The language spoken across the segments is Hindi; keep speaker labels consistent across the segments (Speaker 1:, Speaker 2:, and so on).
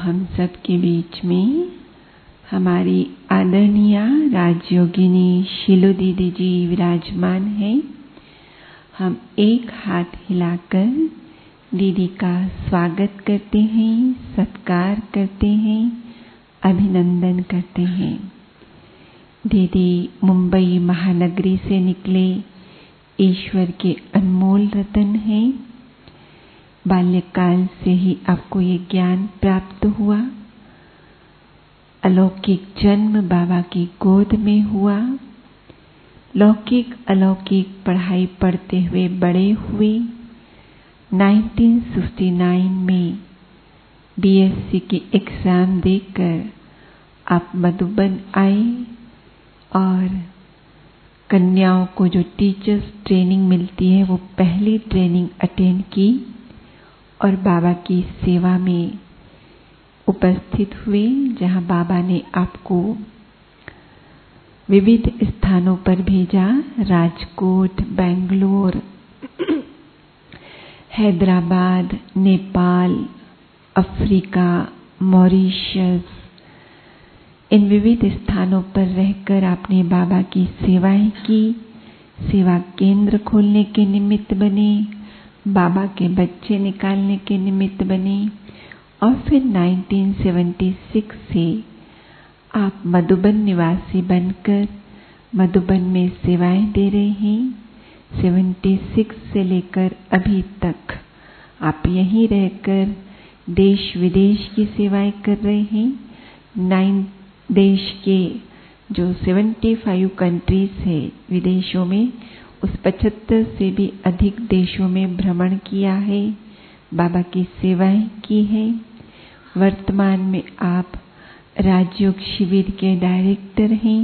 Speaker 1: हम सब के बीच में हमारी आदरणीय राजयोगिनी शीलो दीदी जी विराजमान हैं। हम एक हाथ हिलाकर दीदी का स्वागत करते हैं, सत्कार करते हैं, अभिनंदन करते हैं। दीदी मुंबई महानगरी से निकले ईश्वर के अनमोल रतन हैं। बाल्यकाल से ही आपको ये ज्ञान प्राप्त हुआ। अलौकिक जन्म बाबा की गोद में हुआ। लौकिक अलौकिक पढ़ाई पढ़ते हुए बड़े हुए। 1969 में बीएससी की एग्जाम देकर आप मधुबन आए और कन्याओं को जो टीचर्स ट्रेनिंग मिलती है वो पहली ट्रेनिंग अटेंड की और बाबा की सेवा में उपस्थित हुए, जहां बाबा ने आपको विविध स्थानों पर भेजा। राजकोट, बेंगलोर, हैदराबाद, नेपाल, अफ्रीका, मॉरिशस, इन विविध स्थानों पर रहकर आपने बाबा की सेवाएं की। सेवा केंद्र खोलने के निमित्त बने, बाबा के बच्चे निकालने के निमित्त बने और फिर 1976 से आप मधुबन निवासी बनकर मधुबन में सेवाएं दे रहे हैं। 76 से लेकर अभी तक आप यहीं रहकर देश विदेश की सेवाएं कर रहे हैं। 9 देश के जो 75 कंट्रीज है विदेशों में, उस 75 से भी अधिक देशों में भ्रमण किया है, बाबा की सेवाएं की हैं। वर्तमान में आप राजयोग शिविर के डायरेक्टर हैं,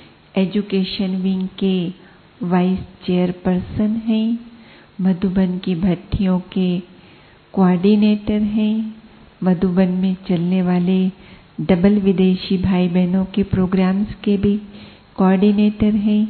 Speaker 1: एजुकेशन विंग के वाइस चेयरपर्सन हैं, मधुबन की भट्टियों के कोऑर्डिनेटर हैं, मधुबन में चलने वाले डबल विदेशी भाई बहनों के प्रोग्राम्स के भी कोऑर्डिनेटर हैं,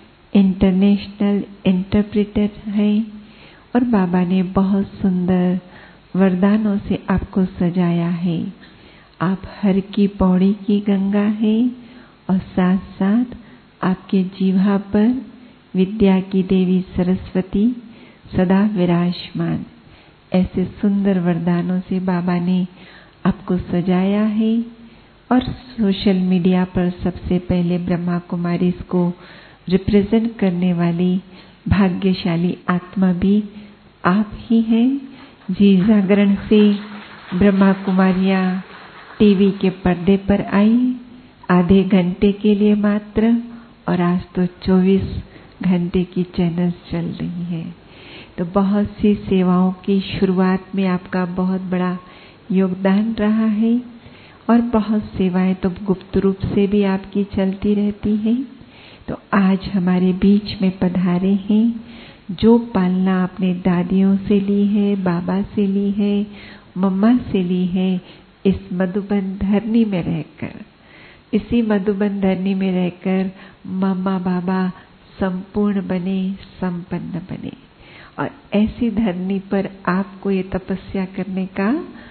Speaker 1: इंटरनेशनल इंटरप्रेटर हैं और बाबा ने बहुत सुंदर वरदानों से आपको सजाया है। आप हर की पौड़ी की गंगा है और साथ साथ आपके जीवा पर विद्या की देवी सरस्वती सदा विराजमान। ऐसे सुंदर वरदानों से बाबा ने आपको सजाया है और सोशल मीडिया पर सबसे पहले ब्रह्मा कुमारीज को रिप्रेजेंट करने वाली भाग्यशाली आत्मा भी आप ही हैं। जी जागरण से ब्रह्मा कुमारियां टीवी के पर्दे पर आई आधे घंटे के लिए मात्र, और आज तो 24 घंटे की चैनल्स चल रही है। तो बहुत सी सेवाओं की शुरुआत में आपका बहुत बड़ा योगदान रहा है और बहुत सेवाएं तो गुप्त रूप से भी आपकी चलती रहती है। तो आज हमारे बीच में पधारे हैं, जो पालना आपने दादियों से ली है, बाबा से ली है, मम्मा से ली है, इस मधुबन धरनी में रहकर, इसी मधुबन धरनी में रहकर मम्मा बाबा संपूर्ण बने, संपन्न बने। और ऐसी धरनी पर आपको ये तपस्या करने का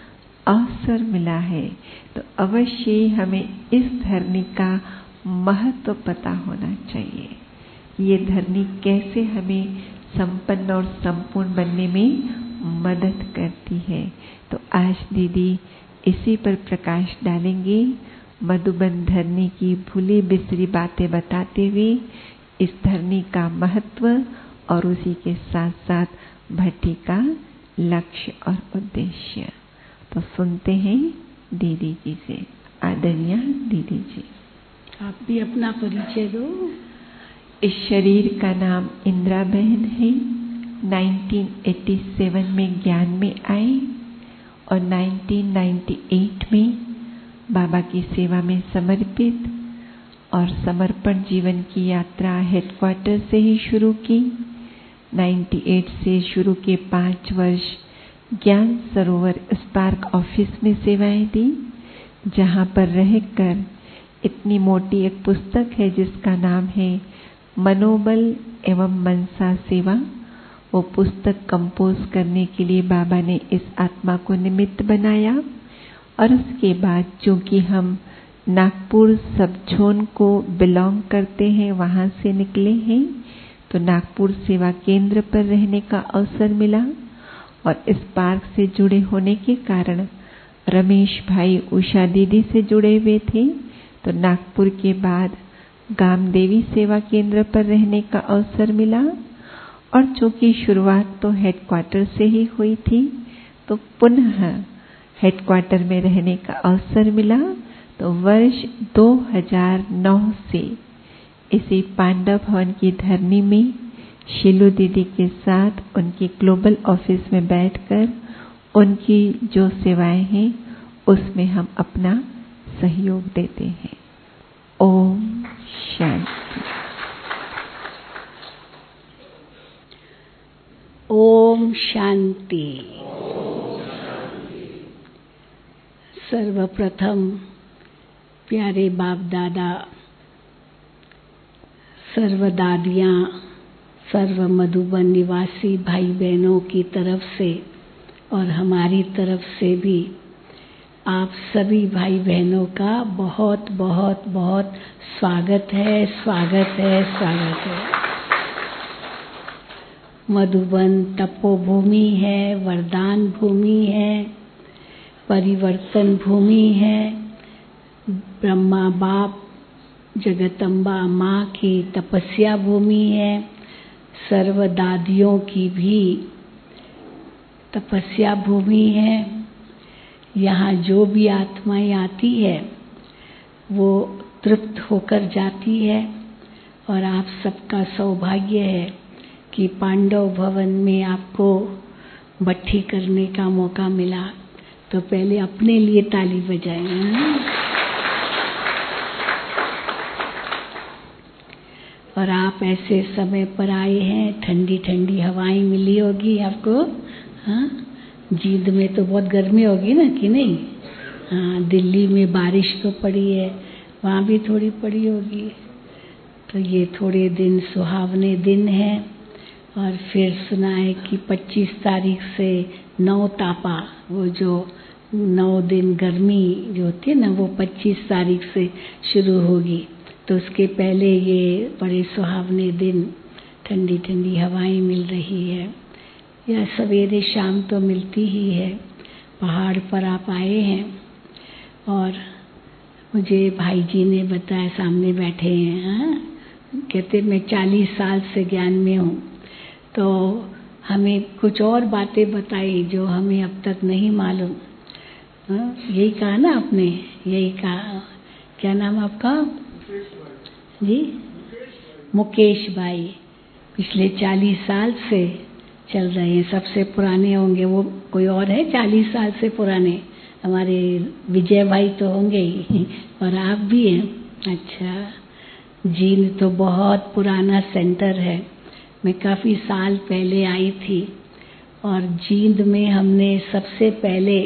Speaker 1: अवसर मिला है, तो अवश्य ही हमें इस धरनी का महत्व पता होना चाहिए। ये धरनी कैसे हमें संपन्न और संपूर्ण बनने में मदद करती है। तो आज दीदी इसी पर प्रकाश डालेंगे, मधुबन धरनी की भूली बिसरी बातें बताते हुए इस धरनी का महत्व और उसी के साथ साथ भट्टी का लक्ष्य और उद्देश्य। तो सुनते हैं दीदी जी से। आदरणीय दीदी जी,
Speaker 2: आप भी अपना परिचय दो।
Speaker 1: इस शरीर का नाम इंदिरा बहन है। 1987 में ज्ञान में आए और 1998 में बाबा की सेवा में समर्पित और समर्पण जीवन की यात्रा हेडक्वार्टर से ही शुरू की। 98 से शुरू के 5 वर्ष ज्ञान सरोवर स्पार्क ऑफिस में सेवाएं दी, जहां पर रहकर इतनी मोटी एक पुस्तक है जिसका नाम है मनोबल एवं मनसा सेवा। वो पुस्तक कंपोज करने के लिए बाबा ने इस आत्मा को निमित्त बनाया और उसके बाद चूंकि हम नागपुर सब जोन को बिलोंग करते हैं, वहां से निकले हैं, तो नागपुर सेवा केंद्र पर रहने का अवसर मिला और इस पार्क से जुड़े होने के कारण रमेश भाई उषा दीदी से जुड़े हुए थे, तो नागपुर के बाद गामदेवी सेवा केंद्र पर रहने का अवसर मिला। और चूंकि शुरुआत तो हेडक्वार्टर से ही हुई थी, तो पुनः हेडक्वार्टर में रहने का अवसर मिला। तो वर्ष 2009 से इसी पांडव भवन की धरनी में शीलू दीदी के साथ उनके ग्लोबल ऑफिस में बैठकर उनकी जो सेवाएं हैं उसमें हम अपना सहयोग देते हैं। ओम शांति।
Speaker 2: ओम शांति। सर्वप्रथम प्यारे बाप दादा, सर्व दादियाँ, सर्व मधुबन निवासी भाई बहनों की तरफ से और हमारी तरफ से भी आप सभी भाई बहनों का बहुत बहुत बहुत स्वागत है, स्वागत है, स्वागत है। मधुबन तपोभूमि है, वरदान भूमि है, परिवर्तन भूमि है। ब्रह्मा बाप जगदम्बा माँ की तपस्या भूमि है, सर्व दादियों की भी तपस्या भूमि है। यहाँ जो भी आत्माएं आती है वो तृप्त होकर जाती है और आप सबका सौभाग्य है कि पांडव भवन में आपको भट्टी करने का मौका मिला। तो पहले अपने लिए ताली बजाएं। और आप ऐसे समय पर आए हैं, ठंडी ठंडी हवाएं मिली होगी आपको। हाँ, जींद में तो बहुत गर्मी होगी ना, कि नहीं? हाँ, दिल्ली में बारिश तो पड़ी है, वहाँ भी थोड़ी पड़ी होगी। तो ये थोड़े दिन सुहावने दिन हैं। और फिर सुना है कि 25 तारीख से 9 तापा, वो जो 9 दिन गर्मी जो होती है ना, वो 25 तारीख से शुरू होगी। तो उसके पहले ये बड़े सुहावने दिन, ठंडी ठंडी हवाएं मिल रही है। या सवेरे शाम तो मिलती ही है। पहाड़ पर आप आए हैं और मुझे भाई जी ने बताया, सामने बैठे हैं, हाँ? कहते मैं 40 साल से ज्ञान में हूँ। तो हमें कुछ और बातें बताई जो हमें अब तक नहीं मालूम। यही कहा ना आपने, यही कहा। क्या नाम आपका? जी, मुकेश भाई। पिछले 40 साल से चल रहे हैं, सबसे पुराने होंगे वो। कोई और है 40 साल से पुराने? हमारे विजय भाई तो होंगे ही, और आप भी हैं। अच्छा, जींद तो बहुत पुराना सेंटर है। मैं काफ़ी साल पहले आई थी और जींद में हमने सबसे पहले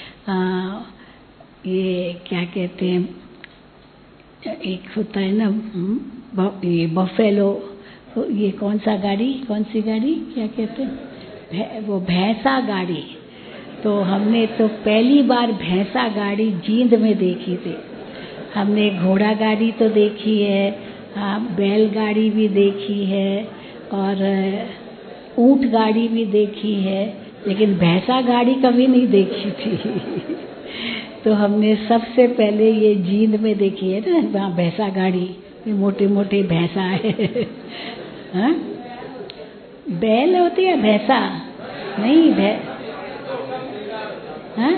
Speaker 2: ये क्या कहते हैं, एक होता है ना ये बफेलो, ये कौन सा गाड़ी, कौन सी गाड़ी, क्या कहते हैं, वो भैंसा गाड़ी। तो हमने तो पहली बार भैंसा गाड़ी जींद में देखी थी। हमने घोड़ा गाड़ी तो देखी है, हाँ, बैलगाड़ी भी देखी है और ऊंट गाड़ी भी देखी है, लेकिन भैंसा गाड़ी कभी नहीं देखी थी। तो हमने सबसे पहले ये जींद में देखी है ना, वहाँ भैंसा गाड़ी, ये मोटे मोटे भैंसा है। हाँ? बैल होती है भैंसा? नहीं, हाँ?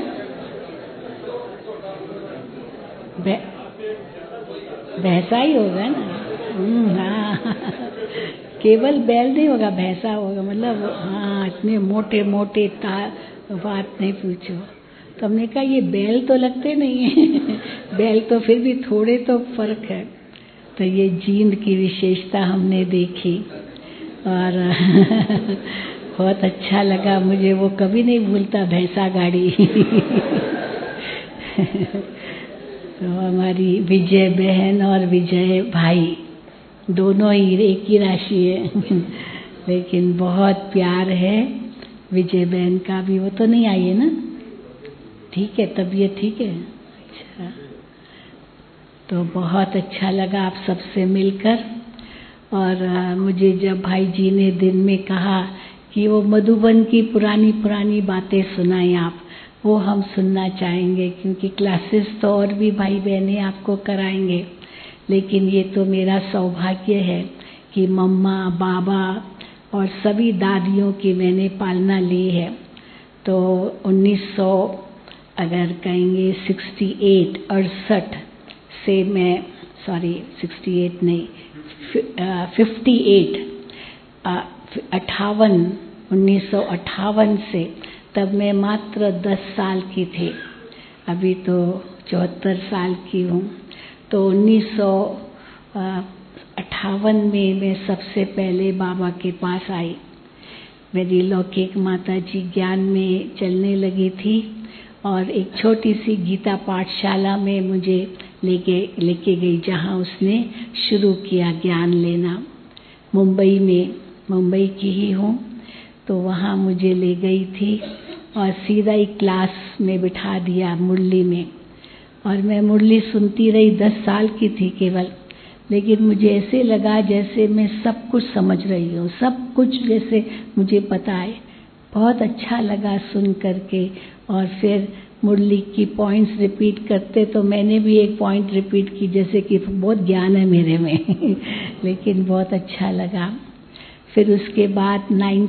Speaker 2: भैंसा ही होगा ना। हाँ, केवल बैल नहीं होगा, भैंसा होगा। मतलब हाँ, इतने मोटे मोटे बात नहीं पूछो। तो हमने कहा ये बैल तो लगते नहीं है। बैल तो फिर भी थोड़े तो फर्क है। तो ये जींद की विशेषता हमने देखी और बहुत अच्छा लगा मुझे। वो कभी नहीं भूलता भैंसा गाड़ी। तो हमारी विजय बहन और विजय भाई दोनों ही एक ही राशि है, लेकिन बहुत प्यार है विजय बहन का भी। वो तो नहीं आई है ना, ठीक है, तबीयत ठीक है? अच्छा, तो बहुत अच्छा लगा आप सबसे मिलकर। और मुझे जब भाई जी ने दिन में कहा कि वो मधुबन की पुरानी पुरानी बातें सुनाएं आप, वो हम सुनना चाहेंगे, क्योंकि क्लासेस तो और भी भाई बहनें आपको कराएंगे, लेकिन ये तो मेरा सौभाग्य है कि मम्मा, बाबा और सभी दादियों की मैंने पालना ली है। तो 1900 अगर कहेंगे 68 से मैं, सॉरी 68 नहीं, 58 1958 से, तब मैं मात्र 10 साल की थी, अभी तो 74 साल की हूँ। तो 1958 में मैं सबसे पहले बाबा के पास आई। मेरी लौकिक माता जी ज्ञान में चलने लगी थी और एक छोटी सी गीता पाठशाला में मुझे लेके गई, जहाँ उसने शुरू किया ज्ञान लेना। मुंबई में, मुंबई की ही हूँ, तो वहाँ मुझे ले गई थी और सीधा ही क्लास में बिठा दिया मुरली में, और मैं मुरली सुनती रही। 10 साल की थी केवल, लेकिन मुझे ऐसे लगा जैसे मैं सब कुछ समझ रही हूँ, सब कुछ जैसे मुझे पता है। बहुत अच्छा लगा सुन करके। और फिर मुरली की पॉइंट्स रिपीट करते, तो मैंने भी एक पॉइंट रिपीट की, जैसे कि बहुत ज्ञान है मेरे में लेकिन बहुत अच्छा लगा। फिर उसके बाद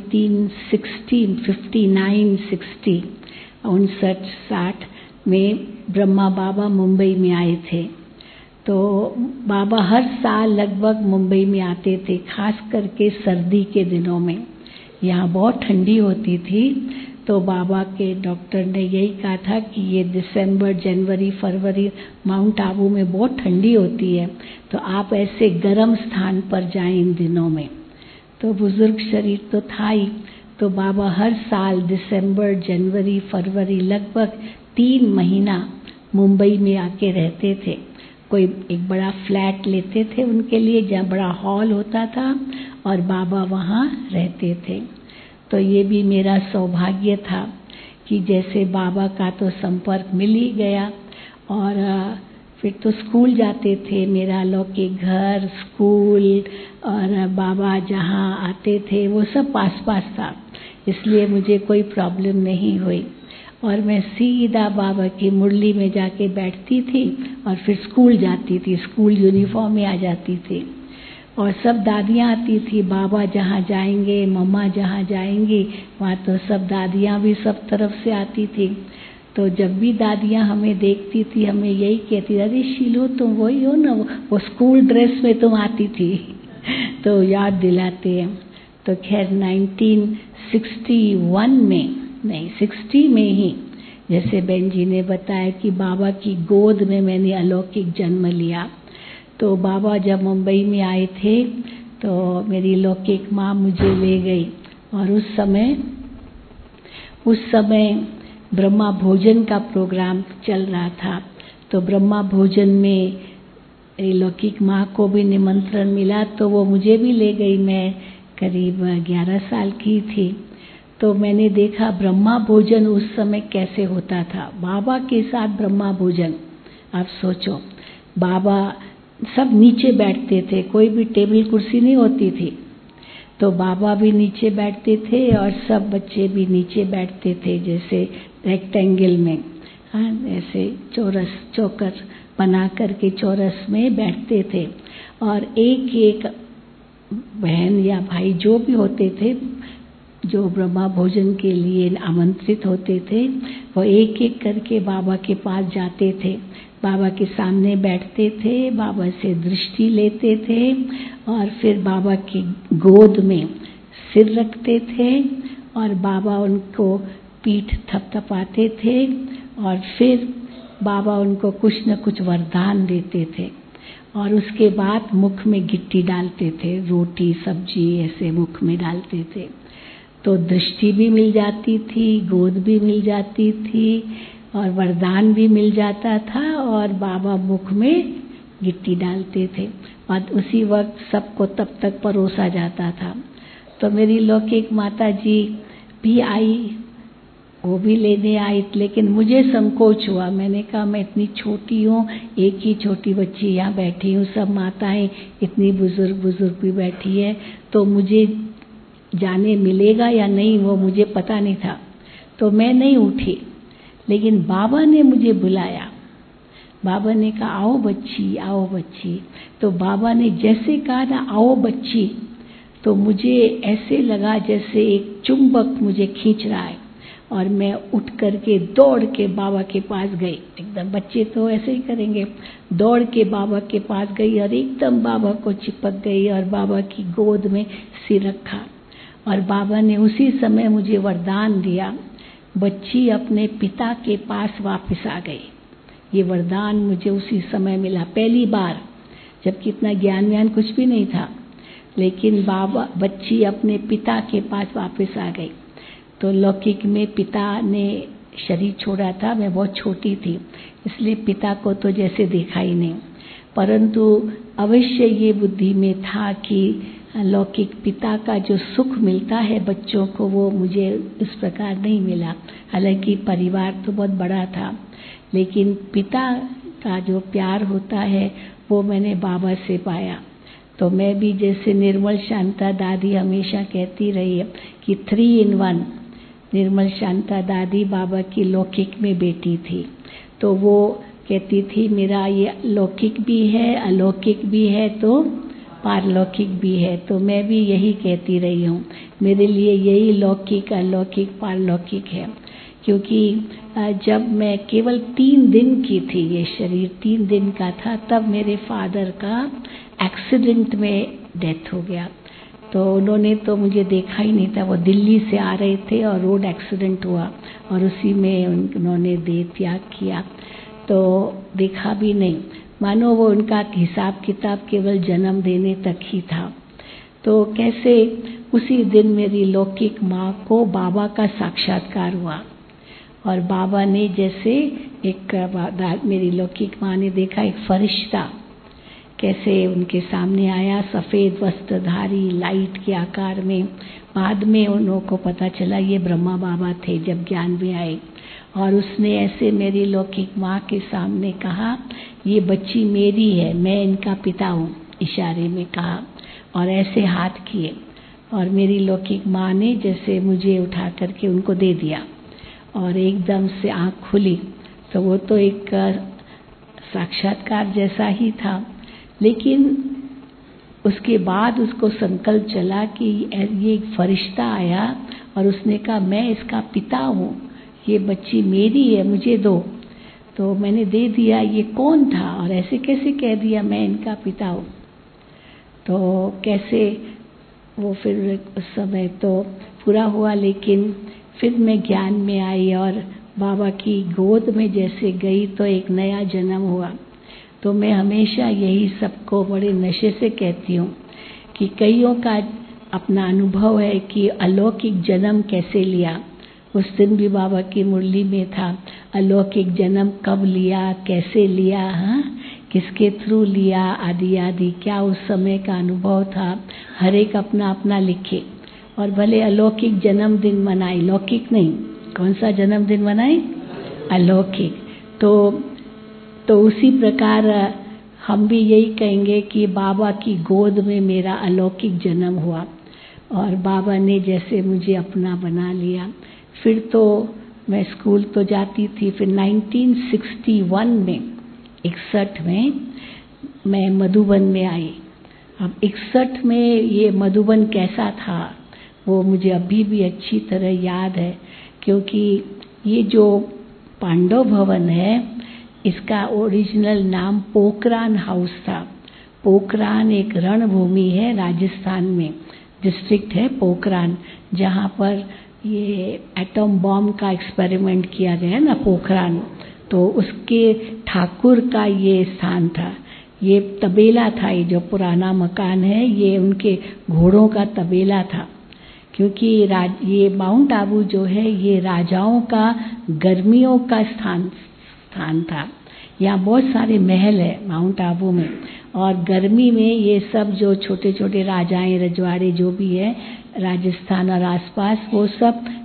Speaker 2: 1959-60 में ब्रह्मा बाबा मुंबई में आए थे। तो बाबा हर साल लगभग मुंबई में आते थे, खास करके सर्दी के दिनों में। यहाँ बहुत ठंडी होती थी, तो बाबा के डॉक्टर ने यही कहा था कि ये दिसंबर, जनवरी, फरवरी माउंट आबू में बहुत ठंडी होती है, तो आप ऐसे गर्म स्थान पर जाएं इन दिनों में। तो बुजुर्ग शरीर तो था ही, तो बाबा हर साल दिसंबर, जनवरी, फरवरी लगभग 3 महीना मुंबई में आके रहते थे। कोई एक बड़ा फ्लैट लेते थे उनके लिए, जहाँ बड़ा हॉल होता था, और बाबा वहाँ रहते थे। तो ये भी मेरा सौभाग्य था कि जैसे बाबा का तो संपर्क मिल ही गया। और फिर तो स्कूल जाते थे, मेरा लौकिक घर, स्कूल और बाबा जहाँ आते थे वो सब पास पास था, इसलिए मुझे कोई प्रॉब्लम नहीं हुई। और मैं सीधा बाबा की मुरली में जाके बैठती थी और फिर स्कूल जाती थी, स्कूल यूनिफॉर्म में आ जाती थी। और सब दादियाँ आती थी, बाबा जहाँ जाएंगे, मम्मा जहाँ जाएंगी, वहाँ तो सब दादियाँ भी सब तरफ से आती थी। तो जब भी दादियाँ हमें देखती थी, हमें यही कहती, अरे शीलो तुम वही हो ना, वो स्कूल ड्रेस में तुम आती थी तो याद दिलाते हैं। तो खैर 1961 में, नहीं 60 में ही, जैसे बहन जी ने बताया कि बाबा की गोद में मैंने अलौकिक जन्म लिया। तो बाबा जब मुंबई में आए थे, तो मेरी लौकिक माँ मुझे ले गई, और उस समय ब्रह्मा भोजन का प्रोग्राम चल रहा था। तो ब्रह्मा भोजन में लौकिक माँ को भी निमंत्रण मिला, तो वो मुझे भी ले गई। मैं करीब 11 साल की थी। तो मैंने देखा ब्रह्मा भोजन उस समय कैसे होता था, बाबा के साथ ब्रह्मा भोजन। आप सोचो, बाबा सब नीचे बैठते थे, कोई भी टेबल कुर्सी नहीं होती थी, तो बाबा भी नीचे बैठते थे और सब बच्चे भी नीचे बैठते थे, जैसे रेक्टेंगल में, हाँ, ऐसे चौकर बना करके चौरस में बैठते थे। और एक एक बहन या भाई जो भी होते थे, जो ब्रह्मा भोजन के लिए आमंत्रित होते थे, वो एक एक करके बाबा के पास जाते थे, बाबा के सामने बैठते थे, बाबा से दृष्टि लेते थे, और फिर बाबा की गोद में सिर रखते थे, और बाबा उनको पीठ थपथपाते थे, और फिर बाबा उनको कुछ न कुछ वरदान देते थे। और उसके बाद मुख में गिट्टी डालते थे, रोटी सब्जी ऐसे मुख में डालते थे। तो दृष्टि भी मिल जाती थी, गोद भी मिल जाती थी, और वरदान भी मिल जाता था, और बाबा मुख में गिट्टी डालते थे, और उसी वक्त सबको तब तक परोसा जाता था। तो मेरी लौकिक माता जी भी आई वो भी लेने आई, लेकिन मुझे संकोच हुआ। मैंने कहा मैं इतनी छोटी हूँ, एक ही छोटी बच्ची यहाँ बैठी हूँ, सब माताएं इतनी बुजुर्ग भी बैठी है, तो मुझे जाने मिलेगा या नहीं वो मुझे पता नहीं था। तो मैं नहीं उठी, लेकिन बाबा ने मुझे बुलाया। बाबा ने कहा आओ बच्ची, आओ बच्ची। तो बाबा ने जैसे कहा ना आओ बच्ची, तो मुझे ऐसे लगा जैसे एक चुंबक मुझे खींच रहा है, और मैं उठ करके दौड़ के बाबा के पास गई। एकदम बच्चे तो ऐसे ही करेंगे, दौड़ के बाबा के पास गई और एकदम बाबा को चिपक गई और बाबा की गोद में सिर रखा। और बाबा ने उसी समय मुझे वरदान दिया, बच्ची अपने पिता के पास वापस आ गई। ये वरदान मुझे उसी समय मिला, पहली बार, जबकि इतना ज्ञान कुछ भी नहीं था, लेकिन बच्ची अपने पिता के पास वापस आ गई। तो लौकिक में पिता ने शरीर छोड़ा था, मैं बहुत छोटी थी, इसलिए पिता को तो जैसे देखा ही नहीं, परंतु अवश्य ये बुद्धि में था कि लौकिक पिता का जो सुख मिलता है बच्चों को, वो मुझे इस प्रकार नहीं मिला। हालांकि परिवार तो बहुत बड़ा था, लेकिन पिता का जो प्यार होता है वो मैंने बाबा से पाया। तो मैं भी जैसे निर्मल शांता दादी हमेशा कहती रही है कि 3 in 1। निर्मल शांता दादी बाबा की लौकिक में बेटी थी, तो वो कहती थी मेरा ये लौकिक भी है, अलौकिक भी है, तो पारलौकिक भी है। तो मैं भी यही कहती रही हूँ, मेरे लिए यही लौकिक अलौकिक पारलौकिक है। क्योंकि जब मैं केवल 3 दिन की थी, ये शरीर 3 दिन का था, तब मेरे फादर का एक्सीडेंट में डेथ हो गया। तो उन्होंने तो मुझे देखा ही नहीं था, वो दिल्ली से आ रहे थे और रोड एक्सीडेंट हुआ और उसी में उन्होंने देह त्याग किया, तो देखा भी नहीं, मानो वो उनका हिसाब किताब केवल जन्म देने तक ही था। तो कैसे उसी दिन मेरी लौकिक माँ को बाबा का साक्षात्कार हुआ, और बाबा ने जैसे मेरी लौकिक माँ ने देखा एक फरिश्ता कैसे उनके सामने आया, सफ़ेद वस्त्रधारी, लाइट के आकार में। बाद में उन को पता चला ये ब्रह्मा बाबा थे जब ज्ञान में आए, और उसने ऐसे मेरी लौकिक माँ के सामने कहा ये बच्ची मेरी है, मैं इनका पिता हूँ, इशारे में कहा, और ऐसे हाथ किए, और मेरी लौकिक माँ ने जैसे मुझे उठा करके उनको दे दिया, और एकदम से आँख खुली। तो वो तो एक साक्षात्कार जैसा ही था, लेकिन उसके बाद उसको संकल्प चला कि ये एक फरिश्ता आया और उसने कहा मैं इसका पिता हूँ, ये बच्ची मेरी है, मुझे दो। तो मैंने दे दिया। ये कौन था और ऐसे कैसे कह दिया मैं इनका पिता हूँ? तो कैसे वो फिर उस समय तो पूरा हुआ, लेकिन फिर मैं ज्ञान में आई और बाबा की गोद में जैसे गई तो एक नया जन्म हुआ। तो मैं हमेशा यही सबको बड़े नशे से कहती हूँ कि कईयों का अपना अनुभव है कि अलौकिक जन्म कैसे लिया। उस दिन भी बाबा की मुरली में था, अलौकिक जन्म कब लिया, कैसे लिया, हाँ, किसके थ्रू लिया, आदि आदि, क्या उस समय का अनुभव था, हर एक अपना अपना लिखे। और भले अलौकिक जन्मदिन मनाए, लौकिक नहीं, कौन सा जन्मदिन मनाए, अलौकिक। तो उसी प्रकार हम भी यही कहेंगे कि बाबा की गोद में मेरा अलौकिक जन्म हुआ और बाबा ने जैसे मुझे अपना बना लिया। फिर तो मैं स्कूल तो जाती थी, फिर 1961 में 61 में मैं मधुबन में आई। अब 61 में ये मधुबन कैसा था वो मुझे अभी भी अच्छी तरह याद है, क्योंकि ये जो पांडव भवन है इसका ओरिजिनल नाम पोखरान हाउस था। पोखरान एक रणभूमि है राजस्थान में, डिस्ट्रिक्ट है पोखरान, जहाँ पर ये एटम बॉम्ब का एक्सपेरिमेंट किया गया ना, पोखरान, तो उसके ठाकुर का ये स्थान था। ये तबेला था, ये जो पुराना मकान है ये उनके घोड़ों का तबेला था, क्योंकि ये माउंट आबू जो है ये राजाओं का गर्मियों का स्थान था। यहाँ बहुत सारे महल है माउंट आबू में, और गर्मी में ये सब जो छोटे छोटे राजाएं रजवाड़े जो भी है राजस्थान और आसपास, वो सब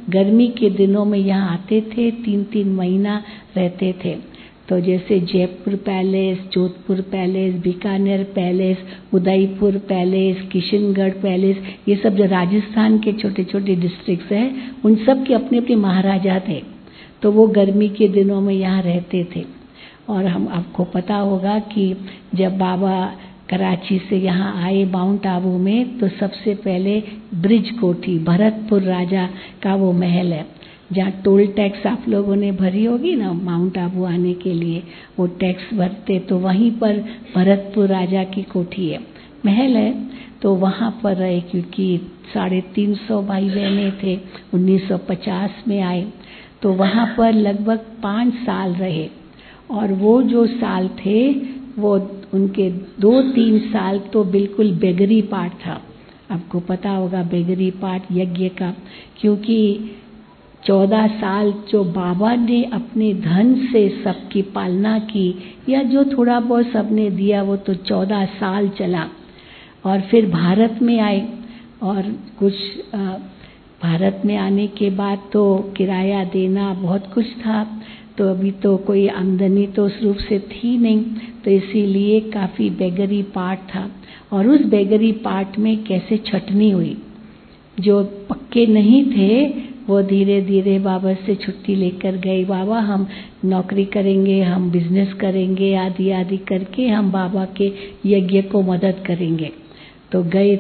Speaker 2: गर्मी के दिनों में यहाँ आते थे, 3-3 महीना रहते थे। तो जैसे Jaipur palace, Jodhpur palace, Bikaner palace, Udaipur palace, Kishangarh palace, ये सब जो राजस्थान के छोटे छोटे डिस्ट्रिक्ट्स हैं, उन सब के अपने अपने महाराजा थे। तो वो गर्मी के दिनों में यहाँ रहते थे। और हम आपको पता होगा कि जब बाबा कराची से यहाँ आए माउंट आबू में, तो सबसे पहले ब्रिज कोठी, भरतपुर राजा का वो महल है, जहाँ टोल टैक्स आप लोगों ने भरी होगी ना माउंट आबू आने के लिए, वो टैक्स भरते, तो वहीं पर भरतपुर राजा की कोठी है, महल है। तो वहाँ पर रहे, क्योंकि 350 भाई बहने थे, 1950 में आए, तो वहाँ पर लगभग 5 साल रहे। और वो जो साल थे, वो उनके 2-3 साल तो बिल्कुल बेगरी पाठ था। आपको पता होगा बेगरी पाठ यज्ञ का, क्योंकि 14 साल जो बाबा ने अपने धन से सबकी पालना की, या जो थोड़ा बहुत सबने दिया, वो तो 14 साल चला। और फिर भारत में आए, और कुछ भारत में आने के बाद तो किराया देना बहुत कुछ था, तो अभी तो कोई आमदनी तो उस रूप से थी नहीं, तो इसीलिए काफ़ी बेगरी पार्ट था। और उस बेगरी पार्ट में कैसे छटनी हुई, जो पक्के नहीं थे वो धीरे धीरे बाबा से छुट्टी लेकर गए, बाबा हम नौकरी करेंगे, हम बिजनेस करेंगे, आदि आदि करके हम बाबा के यज्ञ को मदद करेंगे। तो गए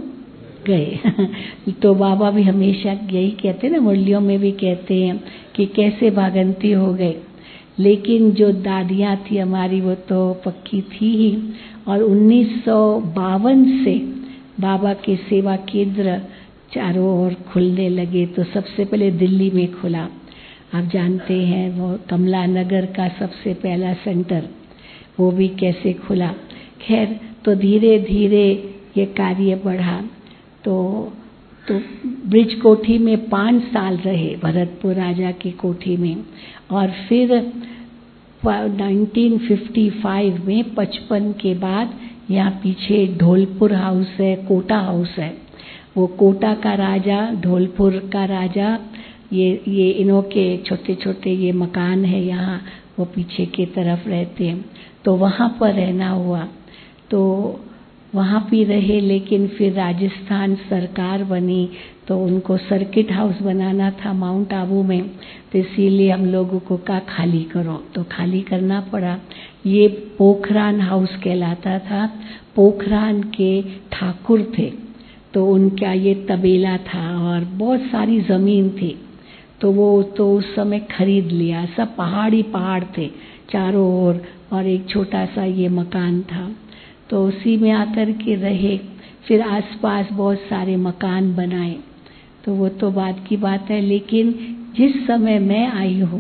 Speaker 2: तो बाबा भी हमेशा यही कहते हैं ना, मुरलियों में भी कहते हैं कि कैसे भागंती हो गए। लेकिन जो दादियाँ थी हमारी, वो तो पक्की थी ही। और 1952 से बाबा के सेवा केंद्र चारों ओर खुलने लगे। तो सबसे पहले दिल्ली में खुला, आप जानते हैं, वो कमला नगर का सबसे पहला सेंटर, वो भी कैसे खुला। खैर, तो धीरे धीरे ये कार्य बढ़ा। तो ब्रिज कोठी में 5 साल रहे, भरतपुर राजा की कोठी में। और फिर 1955 में 55 के बाद यहाँ पीछे ढोलपुर हाउस है, कोटा हाउस है, वो कोटा का राजा, ढोलपुर का राजा, ये इन्हों के छोटे छोटे ये मकान है यहाँ, वो पीछे की तरफ रहते हैं। तो वहाँ पर रहना हुआ, तो वहाँ भी रहे। लेकिन फिर राजस्थान सरकार बनी, तो उनको सर्किट हाउस बनाना था माउंट आबू में, तो इसीलिए हम लोगों को कहा खाली करो, तो खाली करना पड़ा। ये पोखरान हाउस कहलाता था, पोखरान के ठाकुर थे, तो उनका ये तबेला था और बहुत सारी ज़मीन थी, तो वो तो उस समय खरीद लिया। सब पहाड़ी पहाड़ थे चारों ओर, और एक छोटा सा ये मकान था, तो उसी में आकर के रहे। फिर आसपास बहुत सारे मकान बनाए, तो वो तो बाद की बात है। लेकिन जिस समय मैं आई हूँ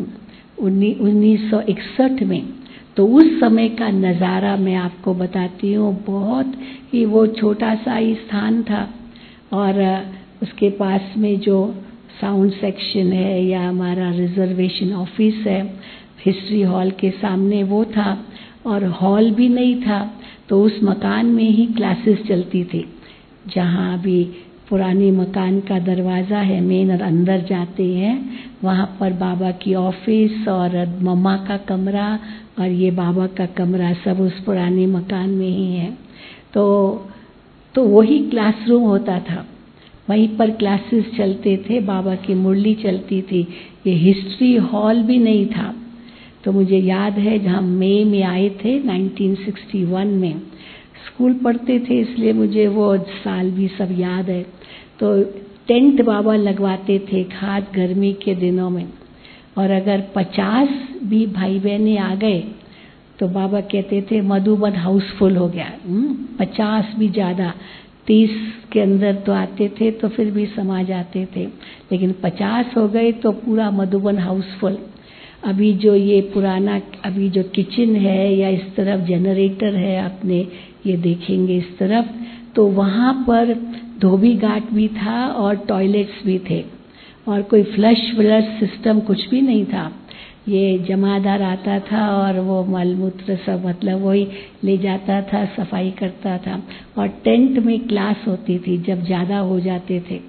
Speaker 2: 1961 में, तो उस समय का नज़ारा मैं आपको बताती हूँ। बहुत ही वो छोटा सा ही स्थान था, और उसके पास में जो साउंड सेक्शन है या हमारा रिजर्वेशन ऑफिस है, हिस्ट्री हॉल के सामने वो था, और हॉल भी नहीं था, तो उस मकान में ही क्लासेस चलती थी। जहाँ अभी पुरानी मकान का दरवाज़ा है मेन, और अंदर जाते हैं वहाँ पर बाबा की ऑफिस और मम्मा का कमरा और ये बाबा का कमरा सब उस पुराने मकान में ही है। तो वही क्लासरूम होता था, वहीं पर क्लासेस चलते थे, बाबा की मुरली चलती थी। ये हिस्ट्री हॉल भी नहीं था। तो मुझे याद है जहाँ मई में आए थे 1961 में, स्कूल पढ़ते थे इसलिए मुझे वो साल भी सब याद है। तो टेंट बाबा लगवाते थे खास गर्मी के दिनों में, और अगर 50 भी भाई बहने आ गए तो बाबा कहते थे मधुबन हाउसफुल हो गया। 50 भी ज़्यादा, 30 के अंदर तो आते थे तो फिर भी समा जाते थे, लेकिन 50 हो गए तो पूरा मधुबन हाउसफुल। अभी जो ये पुराना अभी जो किचन है या इस तरफ जनरेटर है, आपने ये देखेंगे इस तरफ, तो वहाँ पर धोबी घाट भी था और टॉयलेट्स भी थे, और कोई फ्लश सिस्टम कुछ भी नहीं था। ये जमादार आता था और वो मलमूत्र सब मतलब वही ले जाता था, सफाई करता था। और टेंट में क्लास होती थी जब ज़्यादा हो जाते थे,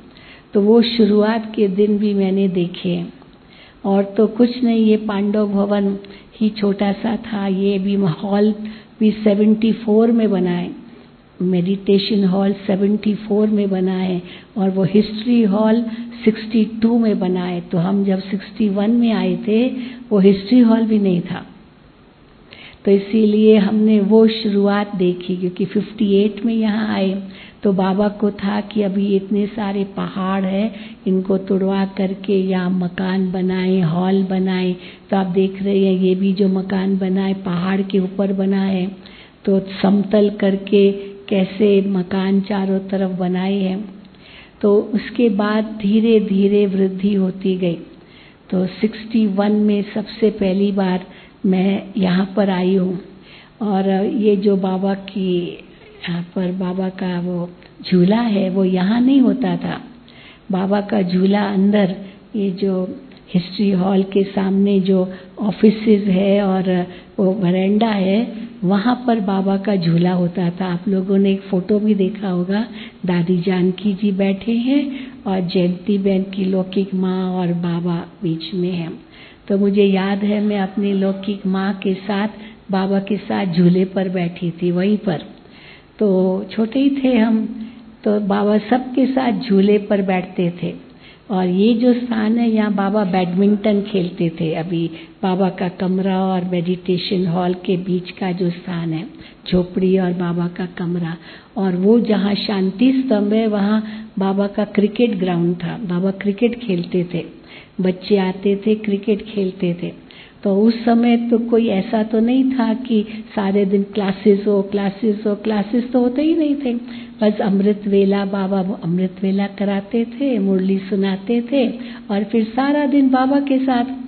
Speaker 2: तो वो शुरुआत के दिन भी मैंने देखे। और तो कुछ नहीं, ये पांडव भवन ही छोटा सा था। ये भी हॉल भी 74 में बना है, मेडिटेशन हॉल 74 में बना है, और वो हिस्ट्री हॉल 62 में बना है। तो हम जब 61 में आए थे वो हिस्ट्री हॉल भी नहीं था, तो इसीलिए हमने वो शुरुआत देखी। क्योंकि 58 में यहाँ आए तो बाबा को था कि अभी इतने सारे पहाड़ हैं, इनको तुड़वा करके यहाँ मकान बनाए, हॉल बनाए। तो आप देख रहे हैं ये भी जो मकान बना है पहाड़ के ऊपर बना है, तो समतल करके कैसे मकान चारों तरफ बनाए हैं। तो उसके बाद धीरे धीरे वृद्धि होती गई। तो 61 में सबसे पहली बार मैं यहाँ पर आई हूँ। और ये जो बाबा की यहाँ पर बाबा का वो झूला है वो यहाँ नहीं होता था। बाबा का झूला अंदर ये जो हिस्ट्री हॉल के सामने जो ऑफिसेज है और वो वरांडा है, वहाँ पर बाबा का झूला होता था। आप लोगों ने एक फ़ोटो भी देखा होगा, दादी जानकी जी बैठे हैं और जयंती बहन की लौकिक माँ और बाबा बीच में हैं। तो मुझे याद है मैं अपनी लौकिक माँ के साथ बाबा के साथ झूले पर बैठी थी वहीं पर। तो छोटे ही थे हम, तो बाबा सबके साथ झूले पर बैठते थे। और ये जो स्थान है यहाँ बाबा बैडमिंटन खेलते थे। अभी बाबा का कमरा और मेडिटेशन हॉल के बीच का जो स्थान है, झोपड़ी और बाबा का कमरा, और वो जहाँ शांति स्तंभ है वहाँ बाबा का क्रिकेट ग्राउंड था। बाबा क्रिकेट खेलते थे, बच्चे आते थे क्रिकेट खेलते थे। तो उस समय तो कोई ऐसा तो नहीं था कि सारे दिन क्लासेस हो, क्लासेस तो होते ही नहीं थे। बस अमृत वेला, बाबा अमृत वेला कराते थे, मुरली सुनाते थे और फिर सारा दिन बाबा के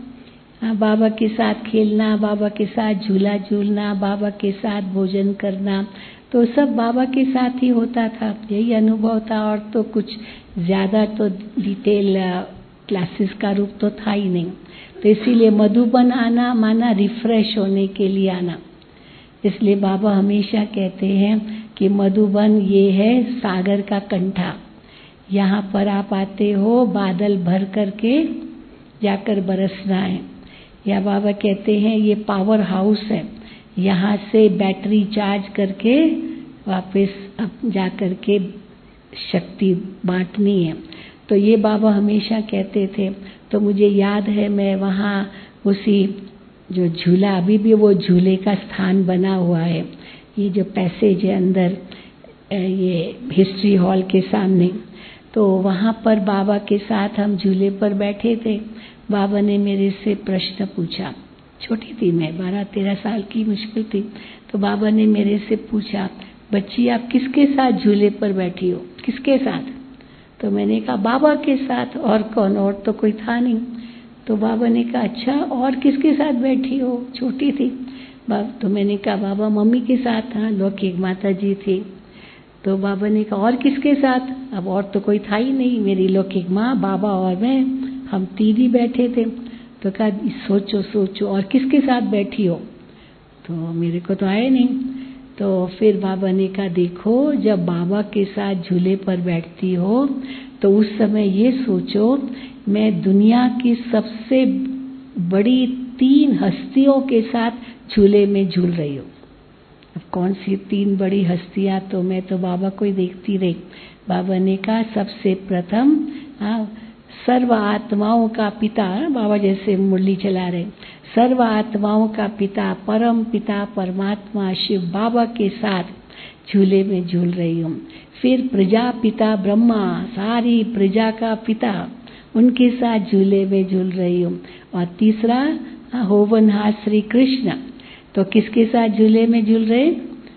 Speaker 2: साथ खेलना, बाबा के साथ झूला झूलना, बाबा के साथ भोजन करना। तो सब बाबा के साथ ही होता था, यही अनुभव था। और तो कुछ ज़्यादा तो डिटेल क्लासेस का रूप तो था ही नहीं। तो इसीलिए मधुबन आना माना रिफ्रेश होने के लिए आना। इसलिए बाबा हमेशा कहते हैं कि मधुबन ये है सागर का कंठा, यहाँ पर आप आते हो बादल भर करके जाकर बरसना है। या बाबा कहते हैं ये पावर हाउस है, यहाँ से बैटरी चार्ज करके वापस जा करके शक्ति बांटनी है। तो ये बाबा हमेशा कहते थे। तो मुझे याद है मैं वहाँ उसी जो झूला, अभी भी वो झूले का स्थान बना हुआ है, ये जो पैसेज है अंदर ये हिस्ट्री हॉल के सामने, तो वहाँ पर बाबा के साथ हम झूले पर बैठे थे। बाबा ने मेरे से प्रश्न पूछा, छोटी थी मैं, 12-13 साल की मुश्किल थी। तो बाबा ने मेरे से पूछा, बच्ची आप किसके साथ झूले पर बैठी हो, किसके साथ? तो मैंने कहा बाबा के साथ। और कौन, और तो कोई था नहीं। तो बाबा ने कहा अच्छा, और किसके साथ बैठी हो? छोटी थी। तो मैंने कहा बाबा मम्मी के साथ। हाँ, लौकिक माता जी थी। तो बाबा ने कहा और किसके साथ? अब और तो कोई था ही नहीं, मेरी लौकिक माँ, बाबा और मैं, हम तीन ही बैठे थे। तो कहा सोचो और किसके साथ बैठी हो? तो मेरे को तो आए नहीं। तो फिर बाबा ने कहा देखो, जब बाबा के साथ झूले पर बैठती हो तो उस समय ये सोचो मैं दुनिया की सबसे बड़ी 3 हस्तियों के साथ झूले में झूल रही हूँ। अब कौन सी 3 बड़ी हस्तियाँ? तो मैं तो बाबा को ही देखती रही। बाबा ने कहा सबसे प्रथम सर्व आत्माओं का पिता, बाबा जैसे मुरली चला रहे, सर्व आत्माओं का पिता परम पिता परमात्मा शिव बाबा के साथ झूले में झूल रही हूँ। फिर प्रजापिता ब्रह्मा, सारी प्रजा का पिता, उनके साथ झूले में झूल रही हूँ। और तीसरा होवनहार श्री कृष्ण, तो किसके साथ झूले में झूल रहे?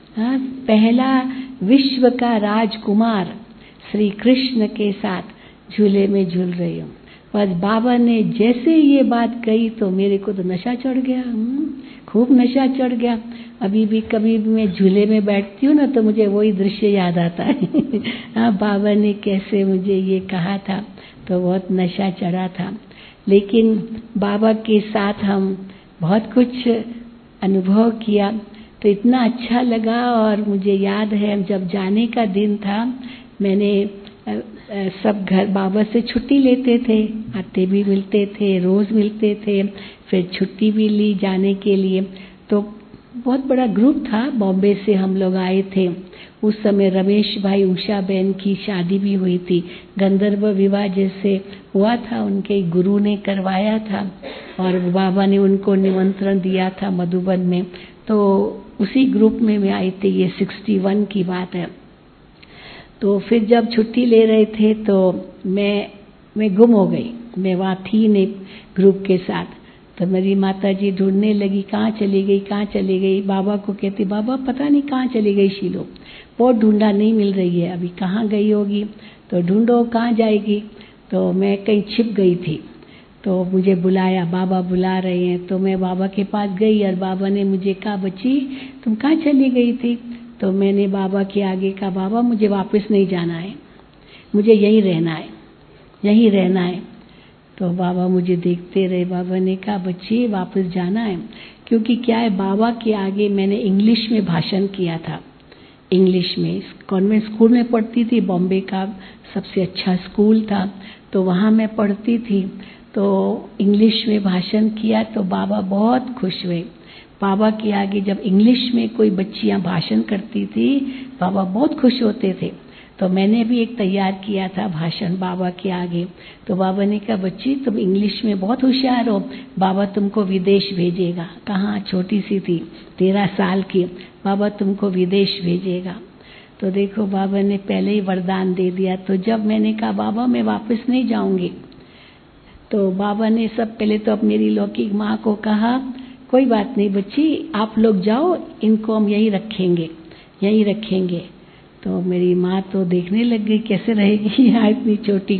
Speaker 2: पहला विश्व का राजकुमार श्री कृष्ण के साथ झूले में झूल रही हूँ। बस बाबा ने जैसे ये बात कही तो मेरे को तो नशा चढ़ गया, खूब नशा चढ़ गया। अभी भी कभी भी मैं झूले में बैठती हूँ ना तो मुझे वही दृश्य याद आता है। बाबा ने कैसे मुझे ये कहा था, तो बहुत नशा चढ़ा था। लेकिन बाबा के साथ हम बहुत कुछ अनुभव किया, तो इतना अच्छा लगा। और मुझे याद है जब जाने का दिन था, मैंने सब घर बाबा से छुट्टी लेते थे, आते भी मिलते थे, रोज मिलते थे, फिर छुट्टी भी ली जाने के लिए। तो बहुत बड़ा ग्रुप था, बॉम्बे से हम लोग आए थे। उस समय रमेश भाई उषा बहन की शादी भी हुई थी, गंधर्व विवाह जैसे हुआ था, उनके गुरु ने करवाया था और बाबा ने उनको निमंत्रण दिया था मधुबन में। तो उसी ग्रुप में मैं आई थी, ये 61 की बात है। तो फिर जब छुट्टी ले रहे थे तो मैं गुम हो गई, मैं वहाँ थी नहीं ग्रुप के साथ। तो मेरी माता जी ढूंढने लगी, कहाँ चली गई, कहाँ चली गई। बाबा को कहती, बाबा पता नहीं कहाँ चली गई शीलो, बहुत ढूंढा नहीं मिल रही है, अभी कहाँ गई होगी। तो ढूंढो कहाँ जाएगी। तो मैं कहीं छिप गई थी, तो मुझे बुलाया, बाबा बुला रहे हैं। तो मैं बाबा के पास गई और बाबा ने मुझे कहा, बच्ची तुम कहाँ चली गई थी। तो मैंने बाबा के आगे कहा, बाबा मुझे वापस नहीं जाना है, मुझे यहीं रहना है, यहीं रहना है। तो बाबा मुझे देखते रहे। बाबा ने कहा, बच्ची वापस जाना है, क्योंकि क्या है, बाबा के आगे मैंने इंग्लिश में भाषण किया था। इंग्लिश में कॉन्वेंट स्कूल में पढ़ती थी, बॉम्बे का सबसे अच्छा स्कूल था, तो वहाँ मैं पढ़ती थी। तो इंग्लिश में भाषण किया तो बाबा बहुत खुश हुए। बाबा के आगे जब इंग्लिश में कोई बच्चियाँ भाषण करती थी, बाबा बहुत खुश होते थे। तो मैंने भी एक तैयार किया था भाषण बाबा के आगे। तो बाबा ने कहा, बच्ची तुम इंग्लिश में बहुत होशियार हो, बाबा तुमको विदेश भेजेगा। कहाँ, छोटी सी थी, 13 साल की, बाबा तुमको विदेश भेजेगा। तो देखो बाबा ने पहले ही वरदान दे दिया। तो जब मैंने कहा, बाबा मैं वापस नहीं जाऊंगी, तो बाबा ने सब पहले तो अब मेरी लौकिक माँ को कहा, कोई बात नहीं बच्ची, आप लोग जाओ, इनको हम यहीं रखेंगे, यहीं रखेंगे। तो मेरी माँ तो देखने लग गई, कैसे रहेगी यहाँ इतनी छोटी।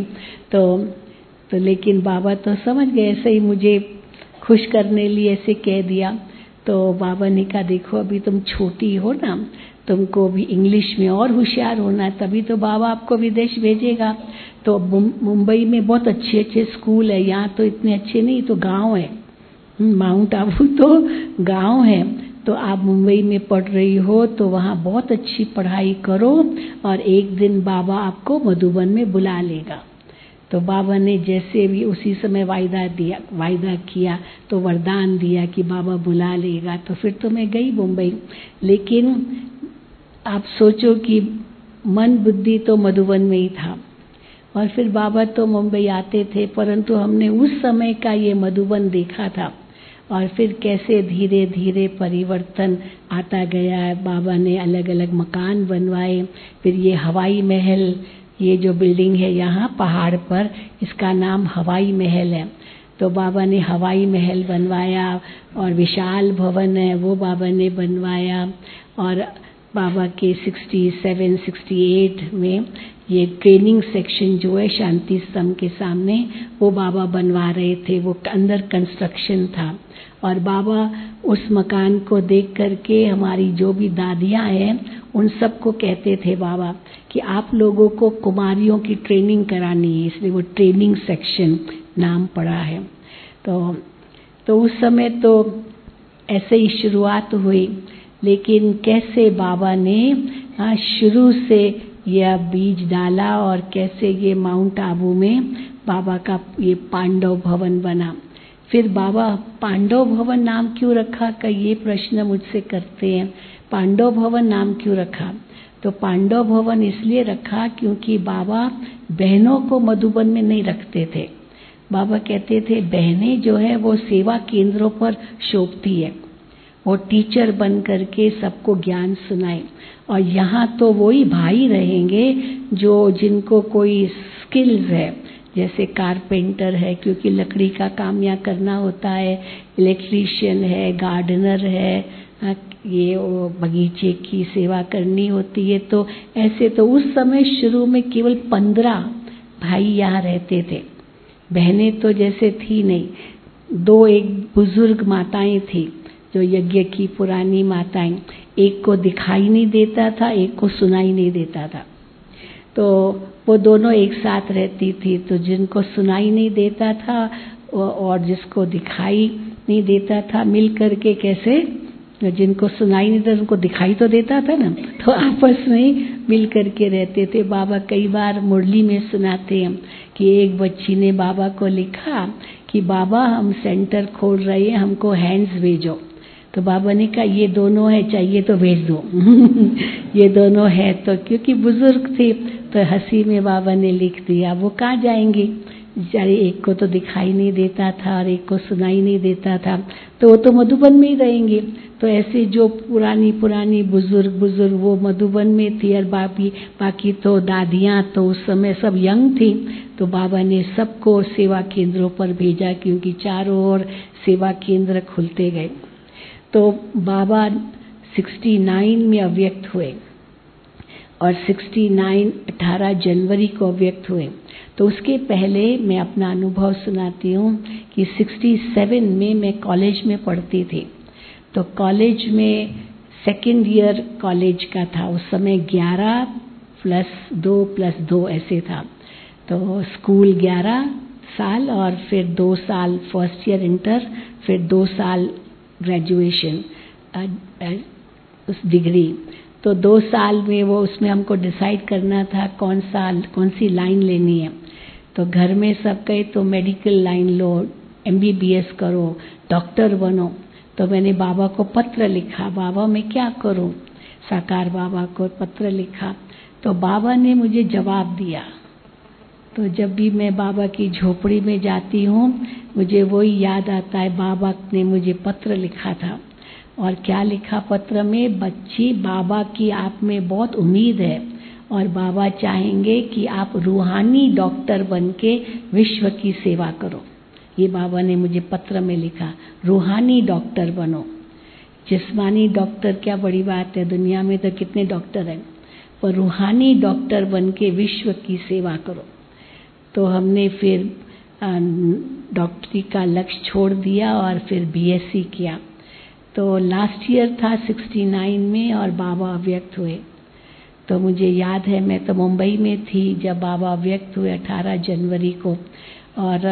Speaker 2: तो लेकिन बाबा तो समझ गए, ऐसे ही मुझे खुश करने लिए ऐसे कह दिया। तो बाबा ने कहा, देखो अभी तुम छोटी हो ना, तुमको भी इंग्लिश में और होशियार होना है, तभी तो बाबा आपको विदेश भेजेगा। तो मुंबई में बहुत अच्छे अच्छे स्कूल है, यहाँ तो इतने अच्छे नहीं, तो गाँव है, माउंट आबू तो गाँव है। तो आप मुंबई में पढ़ रही हो तो वहाँ बहुत अच्छी पढ़ाई करो और एक दिन बाबा आपको मधुबन में बुला लेगा। तो बाबा ने जैसे भी उसी समय वायदा किया, तो वरदान दिया कि बाबा बुला लेगा। तो फिर तो मैं गई मुंबई। लेकिन आप सोचो कि मन बुद्धि तो मधुबन में ही था, और फिर बाबा तो मुंबई आते थे, परंतु हमने उस समय का ये मधुबन देखा था और फिर कैसे धीरे धीरे परिवर्तन आता गया है। बाबा ने अलग अलग मकान बनवाए, फिर ये हवाई महल, ये जो बिल्डिंग है यहाँ पहाड़ पर, इसका नाम हवाई महल है। तो बाबा ने हवाई महल बनवाया और विशाल भवन है वो बाबा ने बनवाया। और बाबा के 67-68 में ये ट्रेनिंग सेक्शन जो है शांति स्तंभ के सामने, वो बाबा बनवा रहे थे, वो अंदर कंस्ट्रक्शन था। और बाबा उस मकान को देख करके हमारी जो भी दादियाँ हैं उन सबको कहते थे बाबा कि आप लोगों को कुमारियों की ट्रेनिंग करानी है, इसलिए वो ट्रेनिंग सेक्शन नाम पड़ा है। तो उस समय तो ऐसे ही शुरुआत हुई। लेकिन कैसे बाबा ने शुरू से यह बीज डाला और कैसे ये माउंट आबू में बाबा का ये पांडव भवन बना। फिर बाबा पांडव भवन नाम क्यों रखा का ये प्रश्न मुझसे करते हैं, पांडव भवन नाम क्यों रखा। तो पांडव भवन इसलिए रखा क्योंकि बाबा बहनों को मधुबन में नहीं रखते थे। बाबा कहते थे बहनें जो है वो सेवा केंद्रों पर शोभती है, वो टीचर बन करके सबको ज्ञान सुनाए, और यहाँ तो वही भाई रहेंगे जो जिनको कोई स्किल्स है, जैसे कारपेंटर है क्योंकि लकड़ी का काम यहाँ करना होता है, इलेक्ट्रीशियन है, गार्डनर है, ये बगीचे की सेवा करनी होती है। तो ऐसे तो उस समय शुरू में केवल 15 भाई यहाँ रहते थे, बहनें तो जैसे थी नहीं। 2 एक बुजुर्ग माताएं थी जो यज्ञ की पुरानी माताएं, एक को दिखाई नहीं देता था, एक को सुनाई नहीं देता था, तो वो दोनों एक साथ रहती थी। तो जिनको सुनाई नहीं देता था और जिसको दिखाई नहीं देता था मिल करके कैसे तो जिनको सुनाई नहीं था उनको दिखाई तो देता था ना, तो आपस में मिल करके रहते थे। बाबा कई बार मुरली में सुनाते हैं कि एक बच्ची ने बाबा को लिखा कि बाबा हम सेंटर खोल रहे हैं, हमको हैंड्स भेजो। तो बाबा ने कहा ये दोनों है, चाहिए तो भेज दो ये दोनों है तो, क्योंकि बुजुर्ग थे तो हंसी में बाबा ने लिख दिया। वो कहाँ जाएंगे बेचारे, एक को तो दिखाई नहीं देता था और एक को सुनाई नहीं देता था, तो वो तो मधुबन में ही रहेंगे। तो ऐसे जो पुरानी बुजुर्ग वो मधुबन में थी, और बाकी तो दादियाँ तो उस समय सब यंग थी। तो बाबा ने सबको सेवा केंद्रों पर भेजा, क्योंकि चारों ओर सेवा केंद्र खुलते गए। तो बाबा 69 में अव्यक्त हुए और 18 जनवरी को अव्यक्त हुए। तो उसके पहले मैं अपना अनुभव सुनाती हूँ कि 67 में मैं कॉलेज में पढ़ती थी। तो कॉलेज में सेकेंड ईयर कॉलेज का था, उस समय 11 + 2 + 2 ऐसे था। तो स्कूल 11 साल और फिर 2 साल फर्स्ट ईयर इंटर, फिर 2 साल ग्रेजुएशन उस डिग्री। तो 2 साल में वो उसमें हमको डिसाइड करना था कौन सी लाइन लेनी है। तो घर में सब कहे तो मेडिकल लाइन लो, MBBS करो, डॉक्टर बनो। तो मैंने बाबा को पत्र लिखा, बाबा मैं क्या करूं, साकार बाबा को पत्र लिखा। तो बाबा ने मुझे जवाब दिया। तो जब भी मैं बाबा की झोपड़ी में जाती हूँ मुझे वही याद आता है, बाबा ने मुझे पत्र लिखा था। और क्या लिखा पत्र में, बच्ची बाबा की आप में बहुत उम्मीद है और बाबा चाहेंगे कि आप रूहानी डॉक्टर बनके विश्व की सेवा करो। ये बाबा ने मुझे पत्र में लिखा, रूहानी डॉक्टर बनो। जिस्मानी डॉक्टर क्या बड़ी बात है, दुनिया में तो कितने डॉक्टर हैं, पर रूहानी डॉक्टर बनके विश्व की सेवा करो। तो हमने फिर डॉक्टरी का लक्ष्य छोड़ दिया और फिर BSc किया। तो लास्ट ईयर था 69 में और बाबा अव्यक्त हुए। तो मुझे याद है मैं तो मुंबई में थी जब बाबा अव्यक्त हुए 18 जनवरी को। और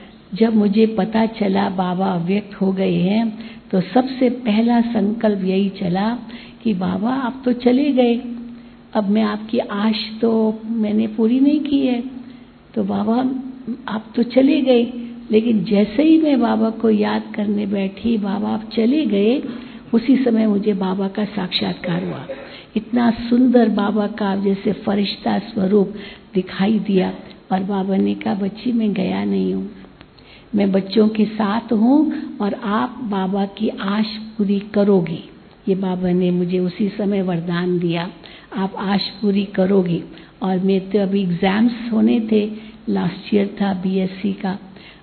Speaker 2: जब मुझे पता चला बाबा अव्यक्त हो गए हैं तो सबसे पहला संकल्प यही चला कि बाबा आप तो चले गए, अब मैं आपकी आश तो मैंने पूरी नहीं की है। तो बाबा आप तो चले गए, लेकिन जैसे ही मैं बाबा को याद करने बैठी, बाबा आप चले गए, उसी समय मुझे बाबा का साक्षात्कार हुआ। इतना सुंदर बाबा का जैसे फरिश्ता स्वरूप दिखाई दिया। और बाबा ने कहा बच्ची मैं गया नहीं हूँ, मैं बच्चों के साथ हूँ और आप बाबा की आश पूरी करोगी। ये बाबा ने मुझे उसी समय वरदान दिया, आप आश पूरी करोगी। और मेरे तो अभी एग्ज़ाम्स होने थे, लास्ट ईयर था BSc का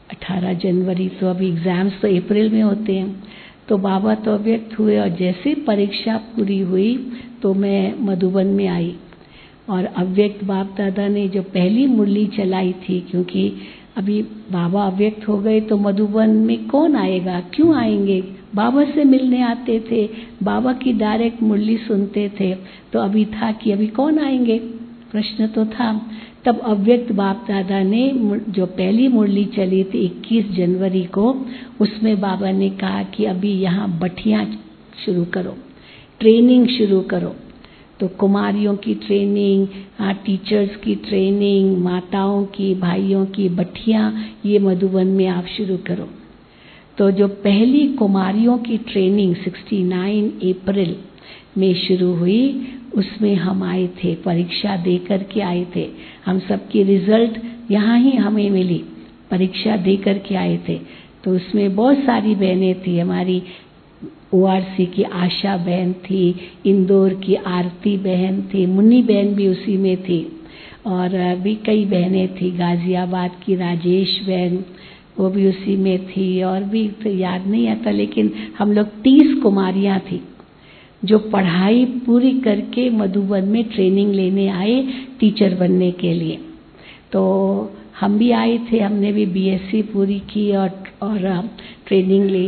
Speaker 2: 18 जनवरी, तो अभी एग्ज़ाम्स तो अप्रैल में होते हैं। तो बाबा तो अव्यक्त हुए और जैसे परीक्षा पूरी हुई तो मैं मधुबन में आई। और अव्यक्त बाप दादा ने जो पहली मुरली चलाई थी, क्योंकि अभी बाबा अव्यक्त हो गए तो मधुबन में कौन आएगा, क्यों आएंगे, बाबा से मिलने आते थे, बाबा की डायरेक्ट मुरली सुनते थे। तो अभी था कि अभी कौन आएंगे, प्रश्न तो था। तब अव्यक्त बाप दादा ने जो पहली मुरली चली थी 21 जनवरी को, उसमें बाबा ने कहा कि अभी यहाँ बठियाँ शुरू करो, ट्रेनिंग शुरू करो। तो कुमारियों की ट्रेनिंग, टीचर्स की ट्रेनिंग, माताओं की, भाइयों की बठियाँ ये मधुबन में आप शुरू करो। तो जो पहली कुमारियों की ट्रेनिंग 69 अप्रैल में शुरू हुई, उसमें हम आए थे, परीक्षा दे कर के आए थे। हम सबकी रिजल्ट यहाँ ही हमें मिली, परीक्षा दे कर के आए थे। तो उसमें बहुत सारी बहनें थी, हमारी ORC की आशा बहन थी, इंदौर की आरती बहन थी, मुन्नी बहन भी उसी में थी, और भी कई बहनें थी, गाजियाबाद की राजेश बहन वो भी उसी में थी, और भी तो याद नहीं आता, लेकिन हम लोग 30 कुमारियाँ थी जो पढ़ाई पूरी करके मधुबन में ट्रेनिंग लेने आए टीचर बनने के लिए। तो हम भी आए थे, हमने भी BSc पूरी की और ट्रेनिंग ली।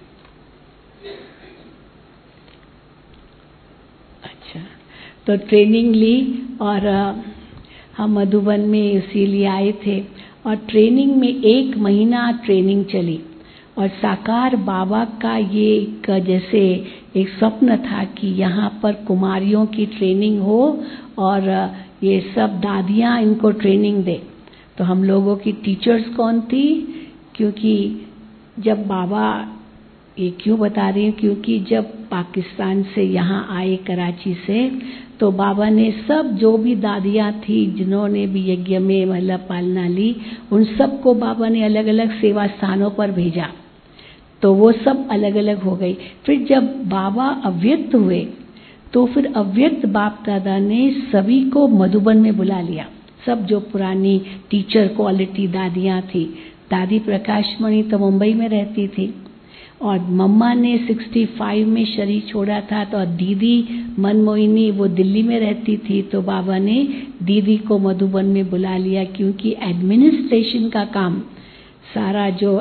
Speaker 2: अच्छा, तो ट्रेनिंग ली और हम मधुबन में इसीलिए आए थे। और ट्रेनिंग में 1 महीना ट्रेनिंग चली और साकार बाबा का ये एक जैसे एक स्वप्न था कि यहाँ पर कुमारियों की ट्रेनिंग हो और ये सब दादियाँ इनको ट्रेनिंग दे। तो हम लोगों की टीचर्स कौन थी? क्योंकि जब बाबा, ये क्यों बता रही हूँ, क्योंकि जब पाकिस्तान से यहाँ आए कराची से, तो बाबा ने सब जो भी दादियाँ थी जिन्होंने भी यज्ञ में मतलब पालना ली, उन सबको बाबा ने अलग अलग सेवा स्थानों पर भेजा। तो वो सब अलग अलग हो गई। फिर जब बाबा अव्यक्त हुए तो फिर अव्यक्त बाप दादा ने सभी को मधुबन में बुला लिया। सब जो पुरानी टीचर क्वालिटी दादियाँ थी, दादी प्रकाशमणि तो मुंबई में रहती थी और मम्मा ने 65 में शरीर छोड़ा था, तो दीदी मनमोहिनी वो दिल्ली में रहती थी। तो बाबा ने दीदी को मधुबन में बुला लिया, क्योंकि एडमिनिस्ट्रेशन का काम सारा जो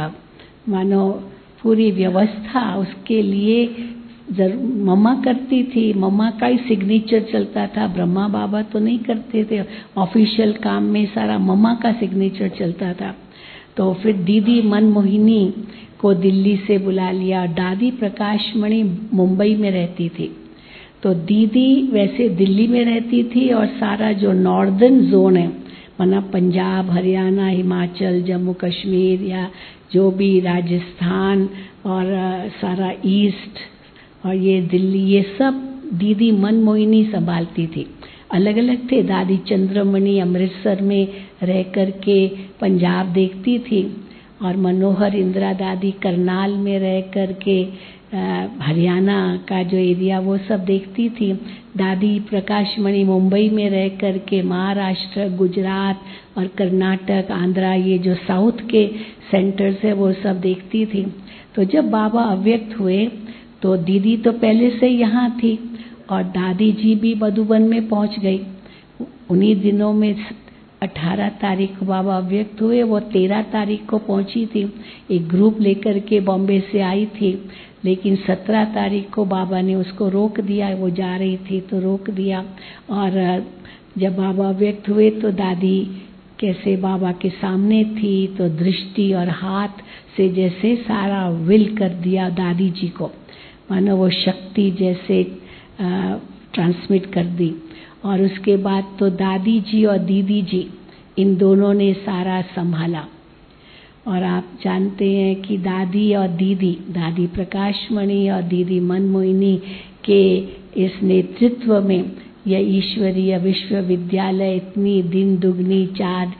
Speaker 2: मानो पूरी व्यवस्था उसके लिए मम्मा करती थी। मम्मा का ही सिग्नेचर चलता था, ब्रह्मा बाबा तो नहीं करते थे। ऑफिशियल काम में सारा मम्मा का सिग्नेचर चलता था। तो फिर दीदी मनमोहिनी को दिल्ली से बुला लिया। दादी प्रकाशमणि मुंबई में रहती थी, तो दीदी वैसे दिल्ली में रहती थी और सारा जो नॉर्दर्न जोन है, माना पंजाब, हरियाणा, हिमाचल, जम्मू कश्मीर या जो भी राजस्थान और सारा ईस्ट और ये दिल्ली, ये सब दीदी मनमोहिनी संभालती थी। अलग अलग थे। दादी चंद्रमणि अमृतसर में रह कर के पंजाब देखती थी और मनोहर इंदिरा दादी करनाल में रह कर के हरियाणा का जो एरिया वो सब देखती थी। दादी प्रकाशमणि मुंबई में रह कर के महाराष्ट्र, गुजरात और कर्नाटक, आंध्रा, ये जो साउथ के सेंटर्स है वो सब देखती थी। तो जब बाबा अव्यक्त हुए तो दीदी तो पहले से यहाँ थी और दादी जी भी मधुबन में पहुँच गई। उन्हीं दिनों में 18 तारीख को बाबा अव्यक्त हुए, वो 13 तारीख को पहुंची थी। एक ग्रुप लेकर के बॉम्बे से आई थी, लेकिन 17 तारीख को बाबा ने उसको रोक दिया। वो जा रही थी तो रोक दिया। और जब बाबा अव्यक्त हुए तो दादी कैसे बाबा के सामने थी, तो दृष्टि और हाथ से जैसे सारा विल कर दिया दादी जी को, मानो वो शक्ति जैसे ट्रांसमिट कर दी। और उसके बाद तो दादी जी और दीदी जी इन दोनों ने सारा संभाला। और आप जानते हैं कि दादी और दीदी, दादी प्रकाशमणि और दीदी मनमोहिनी के इस नेतृत्व में यह ईश्वरीय विश्वविद्यालय इतनी दिन दुगनी चार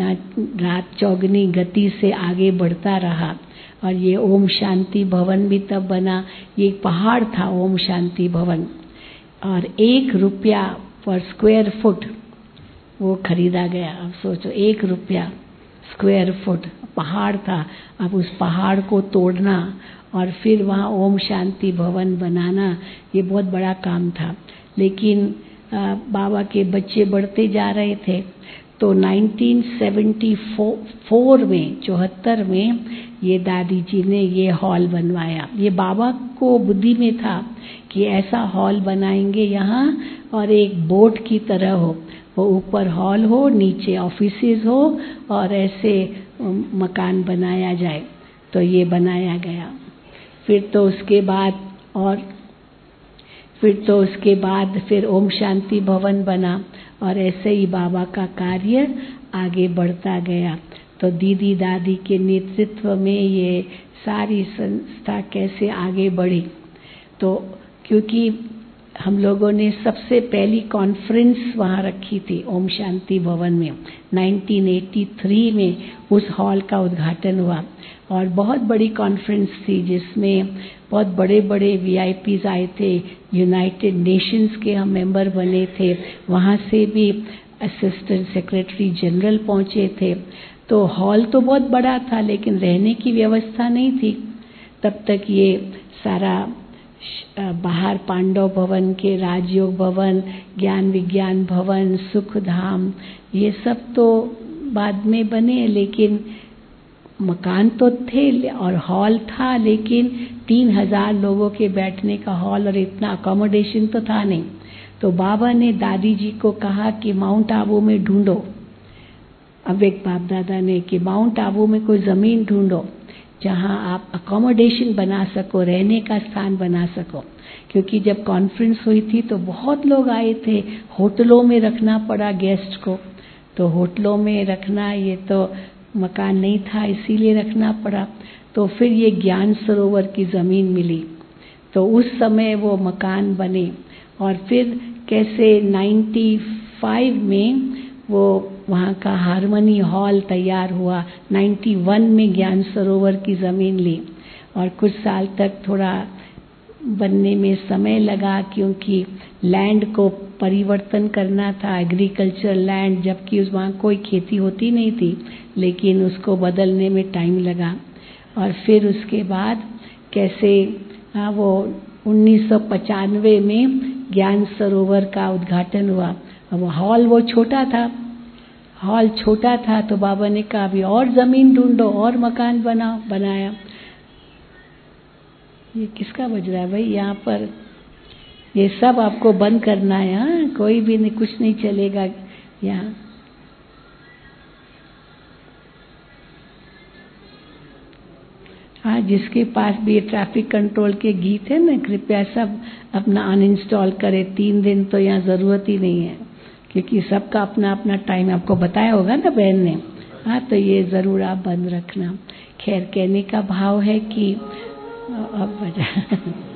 Speaker 2: रात चौगनी गति से आगे बढ़ता रहा। और ये ओम शांति भवन भी तब बना। ये एक पहाड़ था ओम शांति भवन, और 1 रुपया पर स्क्वायर फुट वो खरीदा गया। अब सोचो 1 रुपया स्क्वायर फुट पहाड़ था। अब उस पहाड़ को तोड़ना और फिर वहाँ ओम शांति भवन बनाना, ये बहुत बड़ा काम था। लेकिन बाबा के बच्चे बढ़ते जा रहे थे, तो 1974 में 74 में ये दादी जी ने ये हॉल बनवाया। ये बाबा को बुद्धि में था कि ऐसा हॉल बनाएंगे यहाँ, और एक बोट की तरह हो, वो ऊपर हॉल हो, नीचे ऑफिसेज हो, और ऐसे मकान बनाया जाए। तो ये बनाया गया। फिर तो उसके बाद फिर ओम शांति भवन बना, और ऐसे ही बाबा का कार्य आगे बढ़ता गया। तो दीदी दादी के नेतृत्व में ये सारी संस्था कैसे आगे बढ़ी, तो क्योंकि हम लोगों ने सबसे पहली कॉन्फ्रेंस वहाँ रखी थी ओम शांति भवन में 1983 में उस हॉल का उद्घाटन हुआ। और बहुत बड़ी कॉन्फ्रेंस थी जिसमें बहुत बड़े बड़े VIPs आए थे। यूनाइटेड नेशंस के हम मेंबर बने थे, वहाँ से भी असिस्टेंट सेक्रेटरी जनरल पहुँचे थे। तो हॉल तो बहुत बड़ा था, लेकिन रहने की व्यवस्था नहीं थी। तब तक ये सारा बाहर पांडव भवन के राजयोग भवन, ज्ञान विज्ञान भवन, सुख धाम, ये सब तो बाद में बने, लेकिन मकान तो थे और हॉल था, लेकिन 3000 लोगों के बैठने का हॉल, और इतना अकोमोडेशन तो था नहीं। तो बाबा ने दादी जी को कहा कि माउंट आबू में ढूंढो, अव्यक्त बाप दादा ने, कि माउंट आबू में कोई ज़मीन ढूंढो जहाँ आप अकोमोडेशन बना सको, रहने का स्थान बना सको। क्योंकि जब कॉन्फ्रेंस हुई थी तो बहुत लोग आए थे, होटलों में रखना पड़ा गेस्ट को, तो होटलों में रखना, ये तो मकान नहीं था इसीलिए रखना पड़ा। तो फिर ये ज्ञान सरोवर की ज़मीन मिली, तो उस समय वो मकान बने। और फिर कैसे 95 में वो वहाँ का हारमोनी हॉल तैयार हुआ। 91 में ज्ञान सरोवर की ज़मीन ली और कुछ साल तक थोड़ा बनने में समय लगा, क्योंकि लैंड को परिवर्तन करना था, एग्रीकल्चर लैंड, जबकि वहाँ कोई खेती होती नहीं थी, लेकिन उसको बदलने में टाइम लगा। और फिर उसके बाद कैसे वो 1995 में ज्ञान सरोवर का उद्घाटन हुआ। अब हॉल वो छोटा था, हॉल छोटा था, तो बाबा ने कहा अभी और ज़मीन ढूंढो और मकान बनाया। ये किसका बज रहा है भाई यहाँ पर? ये सब आपको बंद करना है, हाँ, कोई भी नहीं, कुछ नहीं चलेगा यहाँ। हाँ, जिसके पास भी ये ट्रैफिक कंट्रोल के गीत है ना, कृपया सब अपना अनइंस्टॉल करें। 3 दिन तो यहाँ ज़रूरत ही नहीं है, क्योंकि सबका अपना अपना टाइम आपको बताया होगा ना बहन ने। हाँ, तो ये ज़रूर आप बंद रखना। खैर, कहने का भाव है कि अब बजा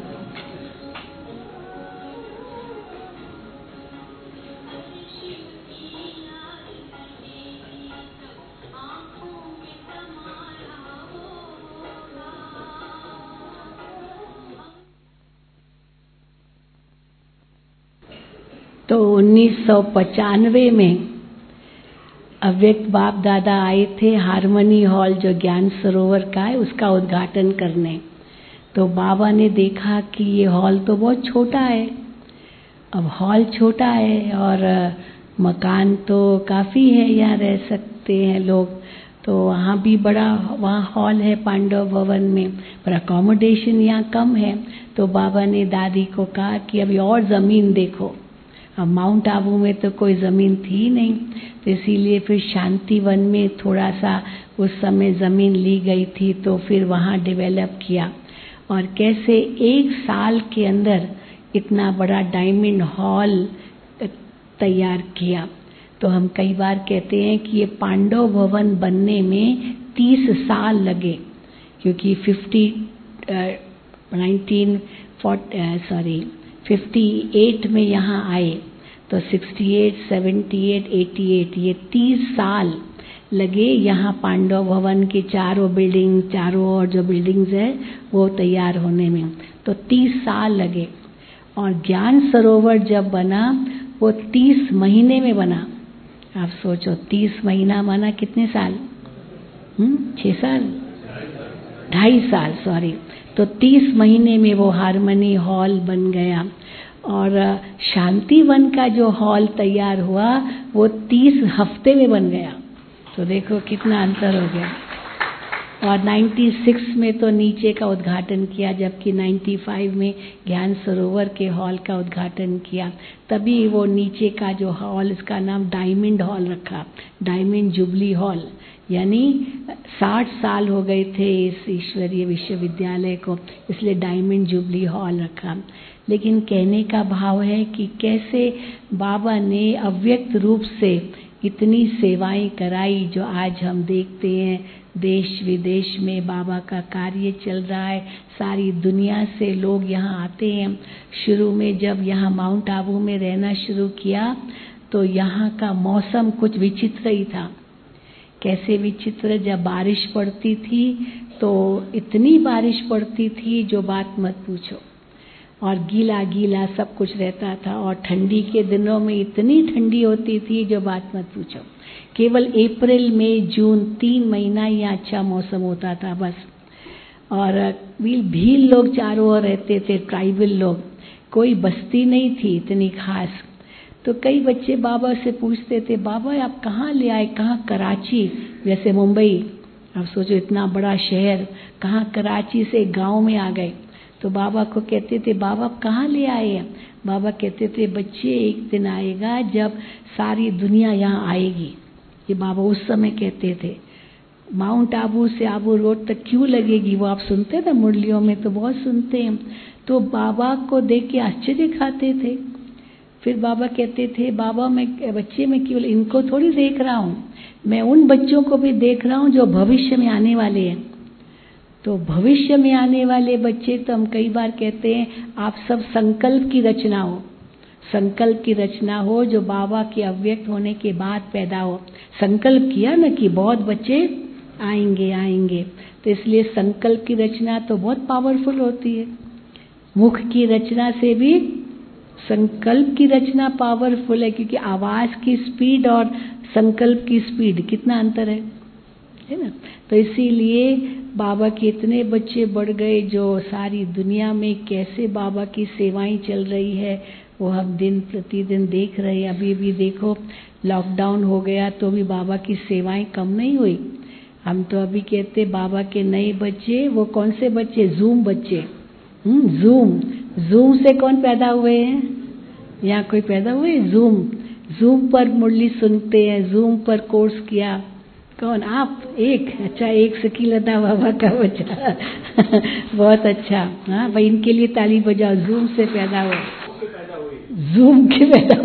Speaker 2: तो 1995 में अव्यक्त बाप दादा आए थे हारमोनी हॉल, जो ज्ञान सरोवर का है, उसका उद्घाटन करने। तो बाबा ने देखा कि ये हॉल तो बहुत छोटा है। अब हॉल छोटा है और मकान तो काफ़ी है, यहाँ रह सकते हैं लोग, तो वहाँ भी बड़ा वहाँ हॉल है पांडव भवन में, पर अकोमोडेशन यहाँ कम है। तो बाबा ने दादी को कहा कि अभी और ज़मीन देखो। अब माउंट आबू में तो कोई ज़मीन थी नहीं, तो इसीलिए फिर शांति वन में थोड़ा सा उस समय ज़मीन ली गई थी, तो फिर वहाँ डेवलप किया। और कैसे 1 साल के अंदर इतना बड़ा डायमंड हॉल तैयार किया। तो हम कई बार कहते हैं कि ये पांडव भवन बनने में 30 साल लगे, क्योंकि 58 में यहाँ आए, तो 68, 78, 88 ये 30 साल लगे यहाँ पांडव भवन के चारों बिल्डिंग, चारों ओर जो बिल्डिंग्स है वो तैयार होने में, तो 30 साल लगे। और ज्ञान सरोवर जब बना वो 30 महीने में बना। आप सोचो, 30 महीना माना कितने साल? 6 साल, 2.5 साल, सॉरी। तो 30 महीने में वो हारमोनी हॉल बन गया। और शांति वन का जो हॉल तैयार हुआ वो 30 हफ्ते में बन गया। तो देखो कितना अंतर हो गया। और 96 में तो नीचे का उद्घाटन किया, जबकि 95 में ज्ञान सरोवर के हॉल का उद्घाटन किया। तभी वो नीचे का जो हॉल, इसका नाम डायमंड हॉल रखा, डायमंड जुबली हॉल। यानी 60 साल हो गए थे इस ईश्वरीय विश्वविद्यालय को, इसलिए डायमंड जुबली हॉल रखा। लेकिन कहने का भाव है कि कैसे बाबा ने अव्यक्त रूप से इतनी सेवाएं कराई, जो आज हम देखते हैं देश विदेश में बाबा का कार्य चल रहा है। सारी दुनिया से लोग यहाँ आते हैं। शुरू में जब यहाँ माउंट आबू में रहना शुरू किया तो यहाँ का मौसम कुछ विचित्र ही था। कैसे विचित्र? जब बारिश पड़ती थी तो इतनी बारिश पड़ती थी जो बात मत पूछो, और गीला गीला सब कुछ रहता था। और ठंडी के दिनों में इतनी ठंडी होती थी जो बात मत पूछो। केवल अप्रैल मई जून 3 महीना ही अच्छा मौसम होता था बस। और भील लोग चारों ओर रहते थे, ट्राइबल लोग, कोई बस्ती नहीं थी इतनी खास। तो कई बच्चे बाबा से पूछते थे, बाबा आप कहाँ ले आए? कहाँ? कराची, जैसे मुंबई, अब सोचो इतना बड़ा शहर, कहाँ कराची से गांव में आ गए। तो बाबा को कहते थे, बाबा आप कहाँ ले आए हैं? बाबा कहते थे, बच्चे एक दिन आएगा जब सारी दुनिया यहाँ आएगी। ये बाबा उस समय कहते थे। माउंट आबू से आबू रोड तक क्यों लगेगी, वो आप सुनते ना मुरलियों में तो बहुत सुनते हैं। तो बाबा को देख के आश्चर्य खाते थे। फिर बाबा कहते थे, बाबा मैं बच्चे में केवल इनको थोड़ी देख रहा हूँ, मैं उन बच्चों को भी देख रहा हूँ जो भविष्य में आने वाले हैं। तो भविष्य में आने वाले बच्चे, तो हम कई बार कहते हैं आप सब संकल्प की रचना हो, संकल्प की रचना हो जो बाबा के अव्यक्त होने के बाद पैदा हो। संकल्प किया ना कि बहुत बच्चे आएंगे आएंगे, तो इसलिए संकल्प की रचना तो बहुत पावरफुल होती है। मुख की रचना से भी संकल्प की रचना पावरफुल है, क्योंकि आवाज की स्पीड और संकल्प की स्पीड कितना अंतर है ना। तो इसीलिए बाबा के इतने बच्चे बढ़ गए, जो सारी दुनिया में कैसे बाबा की सेवाएं चल रही है वो हम दिन प्रतिदिन देख रहे हैं। अभी भी देखो लॉकडाउन हो गया तो भी बाबा की सेवाएं कम नहीं हुई। हम तो अभी कहते बाबा के नए बच्चे, वो कौन से बच्चे, जूम बच्चे। जूम से कौन पैदा हुए हैं, यहाँ कोई पैदा हुए, जूम पर मुरली सुनते हैं, जूम पर कोर्स किया, कौन आप, एक, अच्छा एक शकीलता बाबा का बच्चा बहुत अच्छा, हाँ भाई इनके लिए ताली बजाओ, जूम से पैदा हुए, जूम के पैदा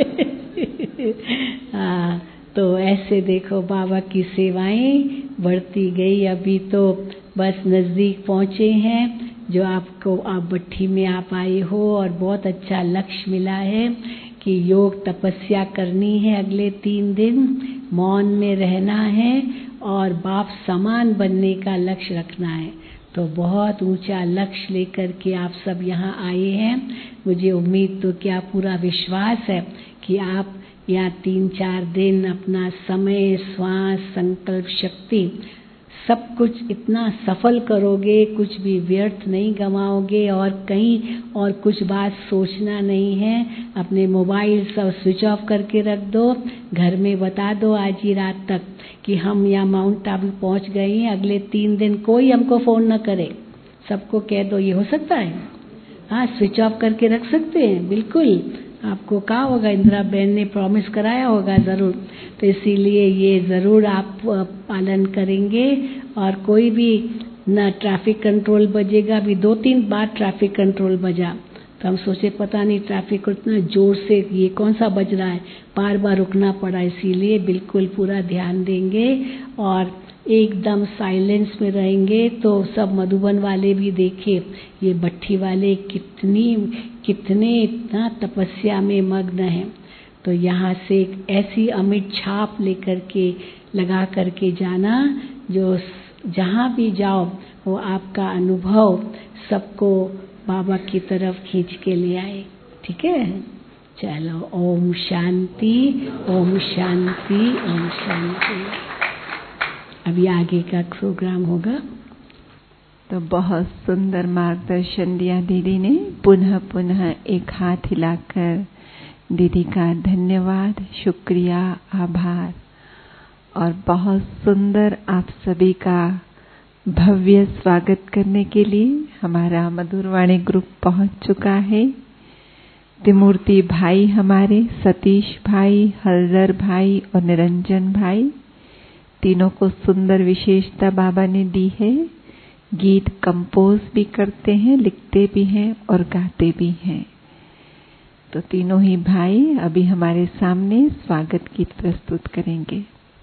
Speaker 2: हुए हाँ। तो ऐसे देखो बाबा की सेवाएं बढ़ती गई। अभी तो बस नजदीक पहुंचे हैं, जो आपको आप भट्ठी में आप आए हो और बहुत अच्छा लक्ष्य मिला है कि योग तपस्या करनी है, अगले 3 दिन मौन में रहना है और बाप समान बनने का लक्ष्य रखना है। तो बहुत ऊंचा लक्ष्य लेकर के आप सब यहाँ आए हैं। मुझे उम्मीद तो क्या पूरा विश्वास है कि आप यहाँ 3-4 दिन अपना समय, श्वास, संकल्प शक्ति सब कुछ इतना सफल करोगे, कुछ भी व्यर्थ नहीं गंवाओगे और कहीं और कुछ बात सोचना नहीं है। अपने मोबाइल सब स्विच ऑफ करके रख दो, घर में बता दो आज ही रात तक कि हम यहाँ माउंट आबू पहुँच गए हैं, अगले 3 दिन कोई हमको फ़ोन न करे, सबको कह दो। ये हो सकता है, हाँ स्विच ऑफ करके रख सकते हैं, बिल्कुल आपको कहा होगा, इंदिरा बहन ने प्रॉमिस कराया होगा ज़रूर। तो इसीलिए ये ज़रूर आप पालन करेंगे। और कोई भी न ट्रैफिक कंट्रोल बजेगा, अभी 2-3 बार ट्रैफिक कंट्रोल बजा, तो हम सोचे पता नहीं ट्रैफिक को इतना जोर से ये कौन सा बज रहा है, बार बार रुकना पड़ा। इसीलिए बिल्कुल पूरा ध्यान देंगे और एकदम साइलेंस में रहेंगे। तो सब मधुबन वाले भी देखे, ये भट्ठी वाले कितने इतना तपस्या में मग्न हैं। तो यहाँ से एक ऐसी अमिट छाप लेकर के लगा करके जाना, जो जहाँ भी जाओ वो आपका अनुभव सबको बाबा की तरफ खींच के ले आए। ठीक है, चलो ओम शांति, ओम शांति, ओम शांति। अभी आगे का प्रोग्राम होगा।
Speaker 1: तो बहुत सुंदर मार्गदर्शन दिया दीदी ने। पुनः पुनः एक हाथ हिलाकर दीदी का धन्यवाद, शुक्रिया, आभार। और बहुत सुंदर आप सभी का भव्य स्वागत करने के लिए हमारा मधुरवाणी ग्रुप पहुंच चुका है। त्रिमूर्ति भाई हमारे, सतीश भाई, हलदर भाई और निरंजन भाई, तीनों को सुंदर विशेषता बाबा ने दी है। गीत कंपोज भी करते हैं, लिखते भी हैं और गाते भी हैं। तो तीनों ही भाई अभी हमारे सामने स्वागत गीत प्रस्तुत करेंगे।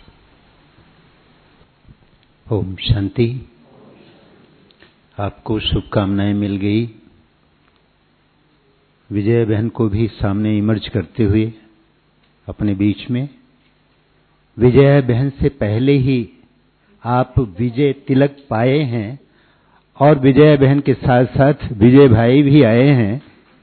Speaker 3: ओम शांति। आपको शुभकामनाएं मिल गई। विजय बहन को भी सामने इमर्ज करते हुए अपने बीच में। विजय बहन से पहले ही आप विजय तिलक पाए हैं और विजय बहन के साथ साथ विजय भाई भी आए हैं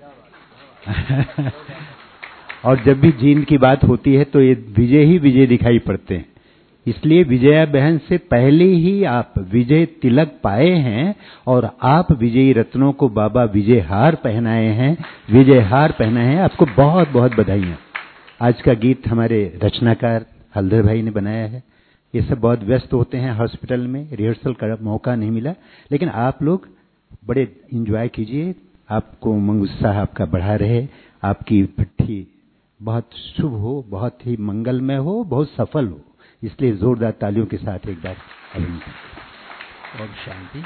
Speaker 3: और जब भी जीन की बात होती है तो ये विजय ही विजय दिखाई पड़ते हैं। इसलिए विजया बहन से पहले ही आप विजय तिलक पाए हैं और आप विजयी रत्नों को बाबा विजय हार पहनाए हैं, विजय हार पहनाए हैं। आपको बहुत बहुत बधाइयाँ। आज का गीत हमारे रचनाकार हलदर भाई ने बनाया है। ये सब बहुत व्यस्त होते हैं हॉस्पिटल में, रिहर्सल का मौका नहीं मिला, लेकिन आप लोग बड़े एंजॉय कीजिए। आपको उमंग उत्साह आपका बढ़ा रहे, आपकी भट्ठी बहुत शुभ हो, बहुत ही मंगलमय हो, बहुत सफल हो। इसलिए जोरदार तालियों के साथ एक बार
Speaker 4: और शांति।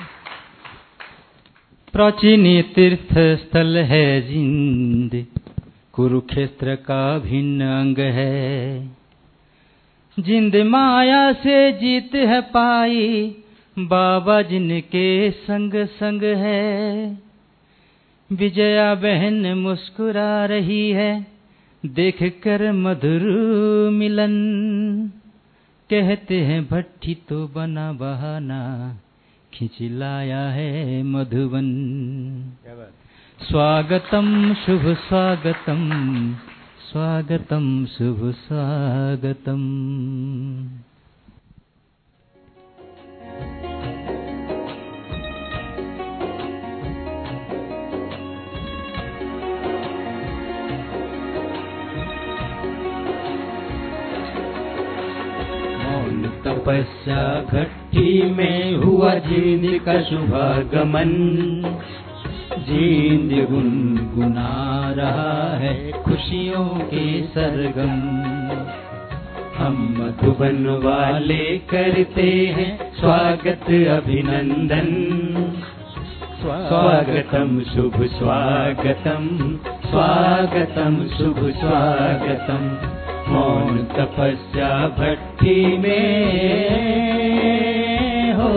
Speaker 4: प्राचीन तीर्थ स्थल है जिंद, कुरुक्षेत्र का भिन्न अंग है। जिंद माया से जीत है पाई, बाबा जिनके संग संग है। विजया बहन मुस्कुरा रही है, देख कर मधुर मिलन। कहते हैं भट्टी तो बना बहाना, खिंच लाया है मधुबन। स्वागतम शुभ स्वागतम, स्वागतम शुभ स्वागतम। तपस्या घट्टी में हुआ जींद का शुभागमन। जींद गुनगुना रहा है खुशियों के सरगम। हम मधुबन वाले करते हैं स्वागत अभिनंदन। स्वागतम शुभ स्वागतम, स्वागतम शुभ स्वागतम। मौन तपस्या भट्टी में हो।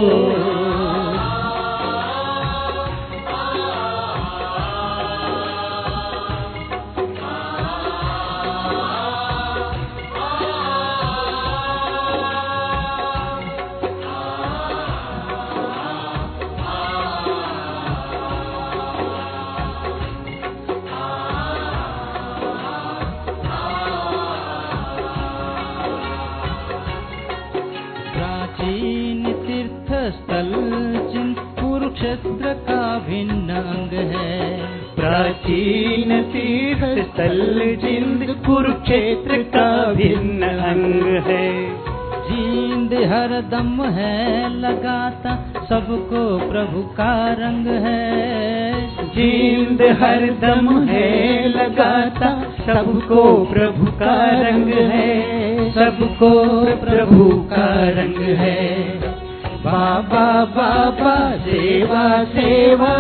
Speaker 4: कुरुक्षेत्र का भिन्न अंग है। प्राचीन तीर्थ स्थल जिंद कुरुक्षेत्र का भिन्न अंग है। जींद हर दम है लगाता, सबको प्रभु का रंग है। जींद हर दम है लगाता, सबको प्रभु का रंग है। सबको प्रभु का रंग है। बाबा बाबा सेवा सेवा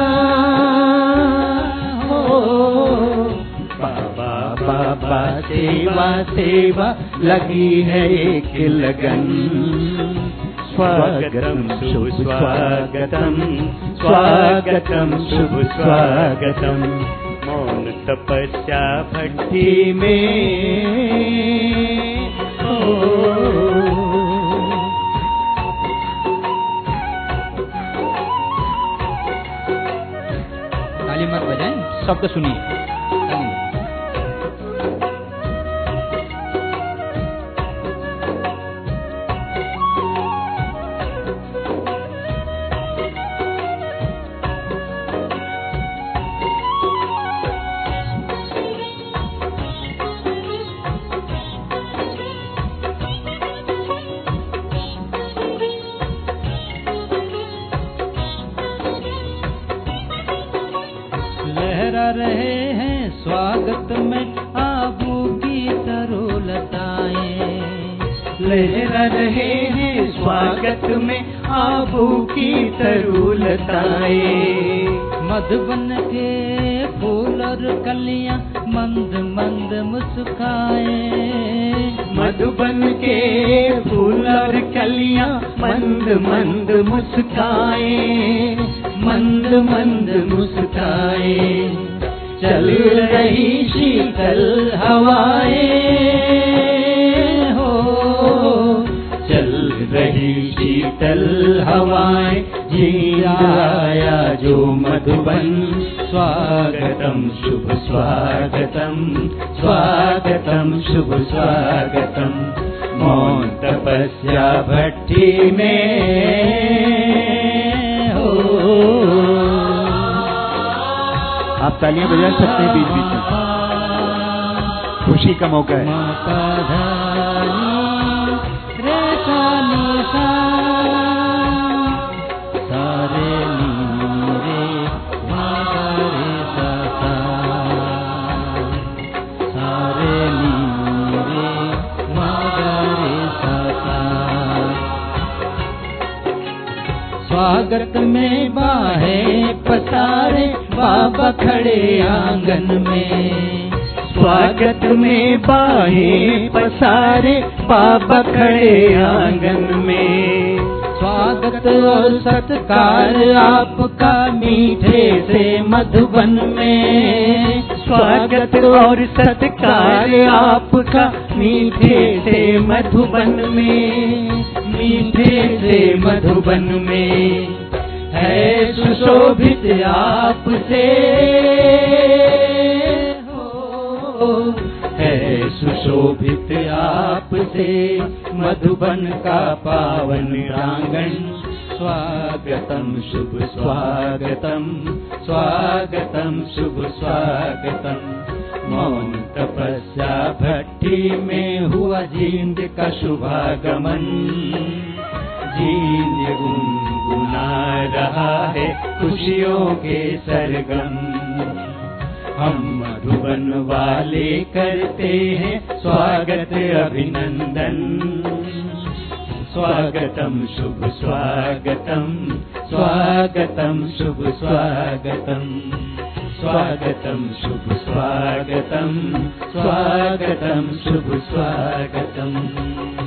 Speaker 4: हो। बाबा बाबा सेवा सेवा लगी है एक लगन। स्वागतम शुभ स्वागतम, स्वागतम शुभ स्वागतम। मौन तपस्या भट्टी में हो। मत बजाएं, शब्द सुनिए। रहे हैं स्वागत में आबू की तरुलताएं। लहरा रहे हैं स्वागत में आबू की तरुलताएं। मधुबन के फूल और कलियां मंद मंद मुस्काए। मधुबन के फूल और कलियां मंद मंद मुस्काए। मंद मंद मुस्काए। चल रही शीतल हवाएं हो। चल रही शीतल हवाएं। जी आया जो मधुबन। स्वागतम शुभ स्वागतम, स्वागतम शुभ स्वागतम। मौन तपस्या भट्टी में हो। आप तालियां बजा सकते हैं बीच बीच में, खुशी का मौका है।
Speaker 5: स्वागत में बाहें पसारे बाबा खड़े आंगन में।
Speaker 6: स्वागत में बाहें पसारे बाबा खड़े आंगन में।
Speaker 5: स्वागत और सत्कार आपका मीठे से मधुबन में।
Speaker 6: स्वागत और सत्कार आपका मीठे से मधुबन में। मीठे से मधुबन में है सुशोभित आपसे है सुशोभित आपसे मधुबन का पावन प्रांगण। स्वागतम शुभ स्वागतम स्वागतम शुभ स्वागतम। मौन तपस्या भट्टी में हुआ जींद का शुभागमन। जींद गुनगुना रहा है खुशियों के सरगम। हम मधुबन वाले करते हैं स्वागत अभिनंदन। स्वागतम शुभ स्वागतम स्वागतम शुभ स्वागतम। स्वागतम शुभ स्वागतम स्वागतम शुभ स्वागतम।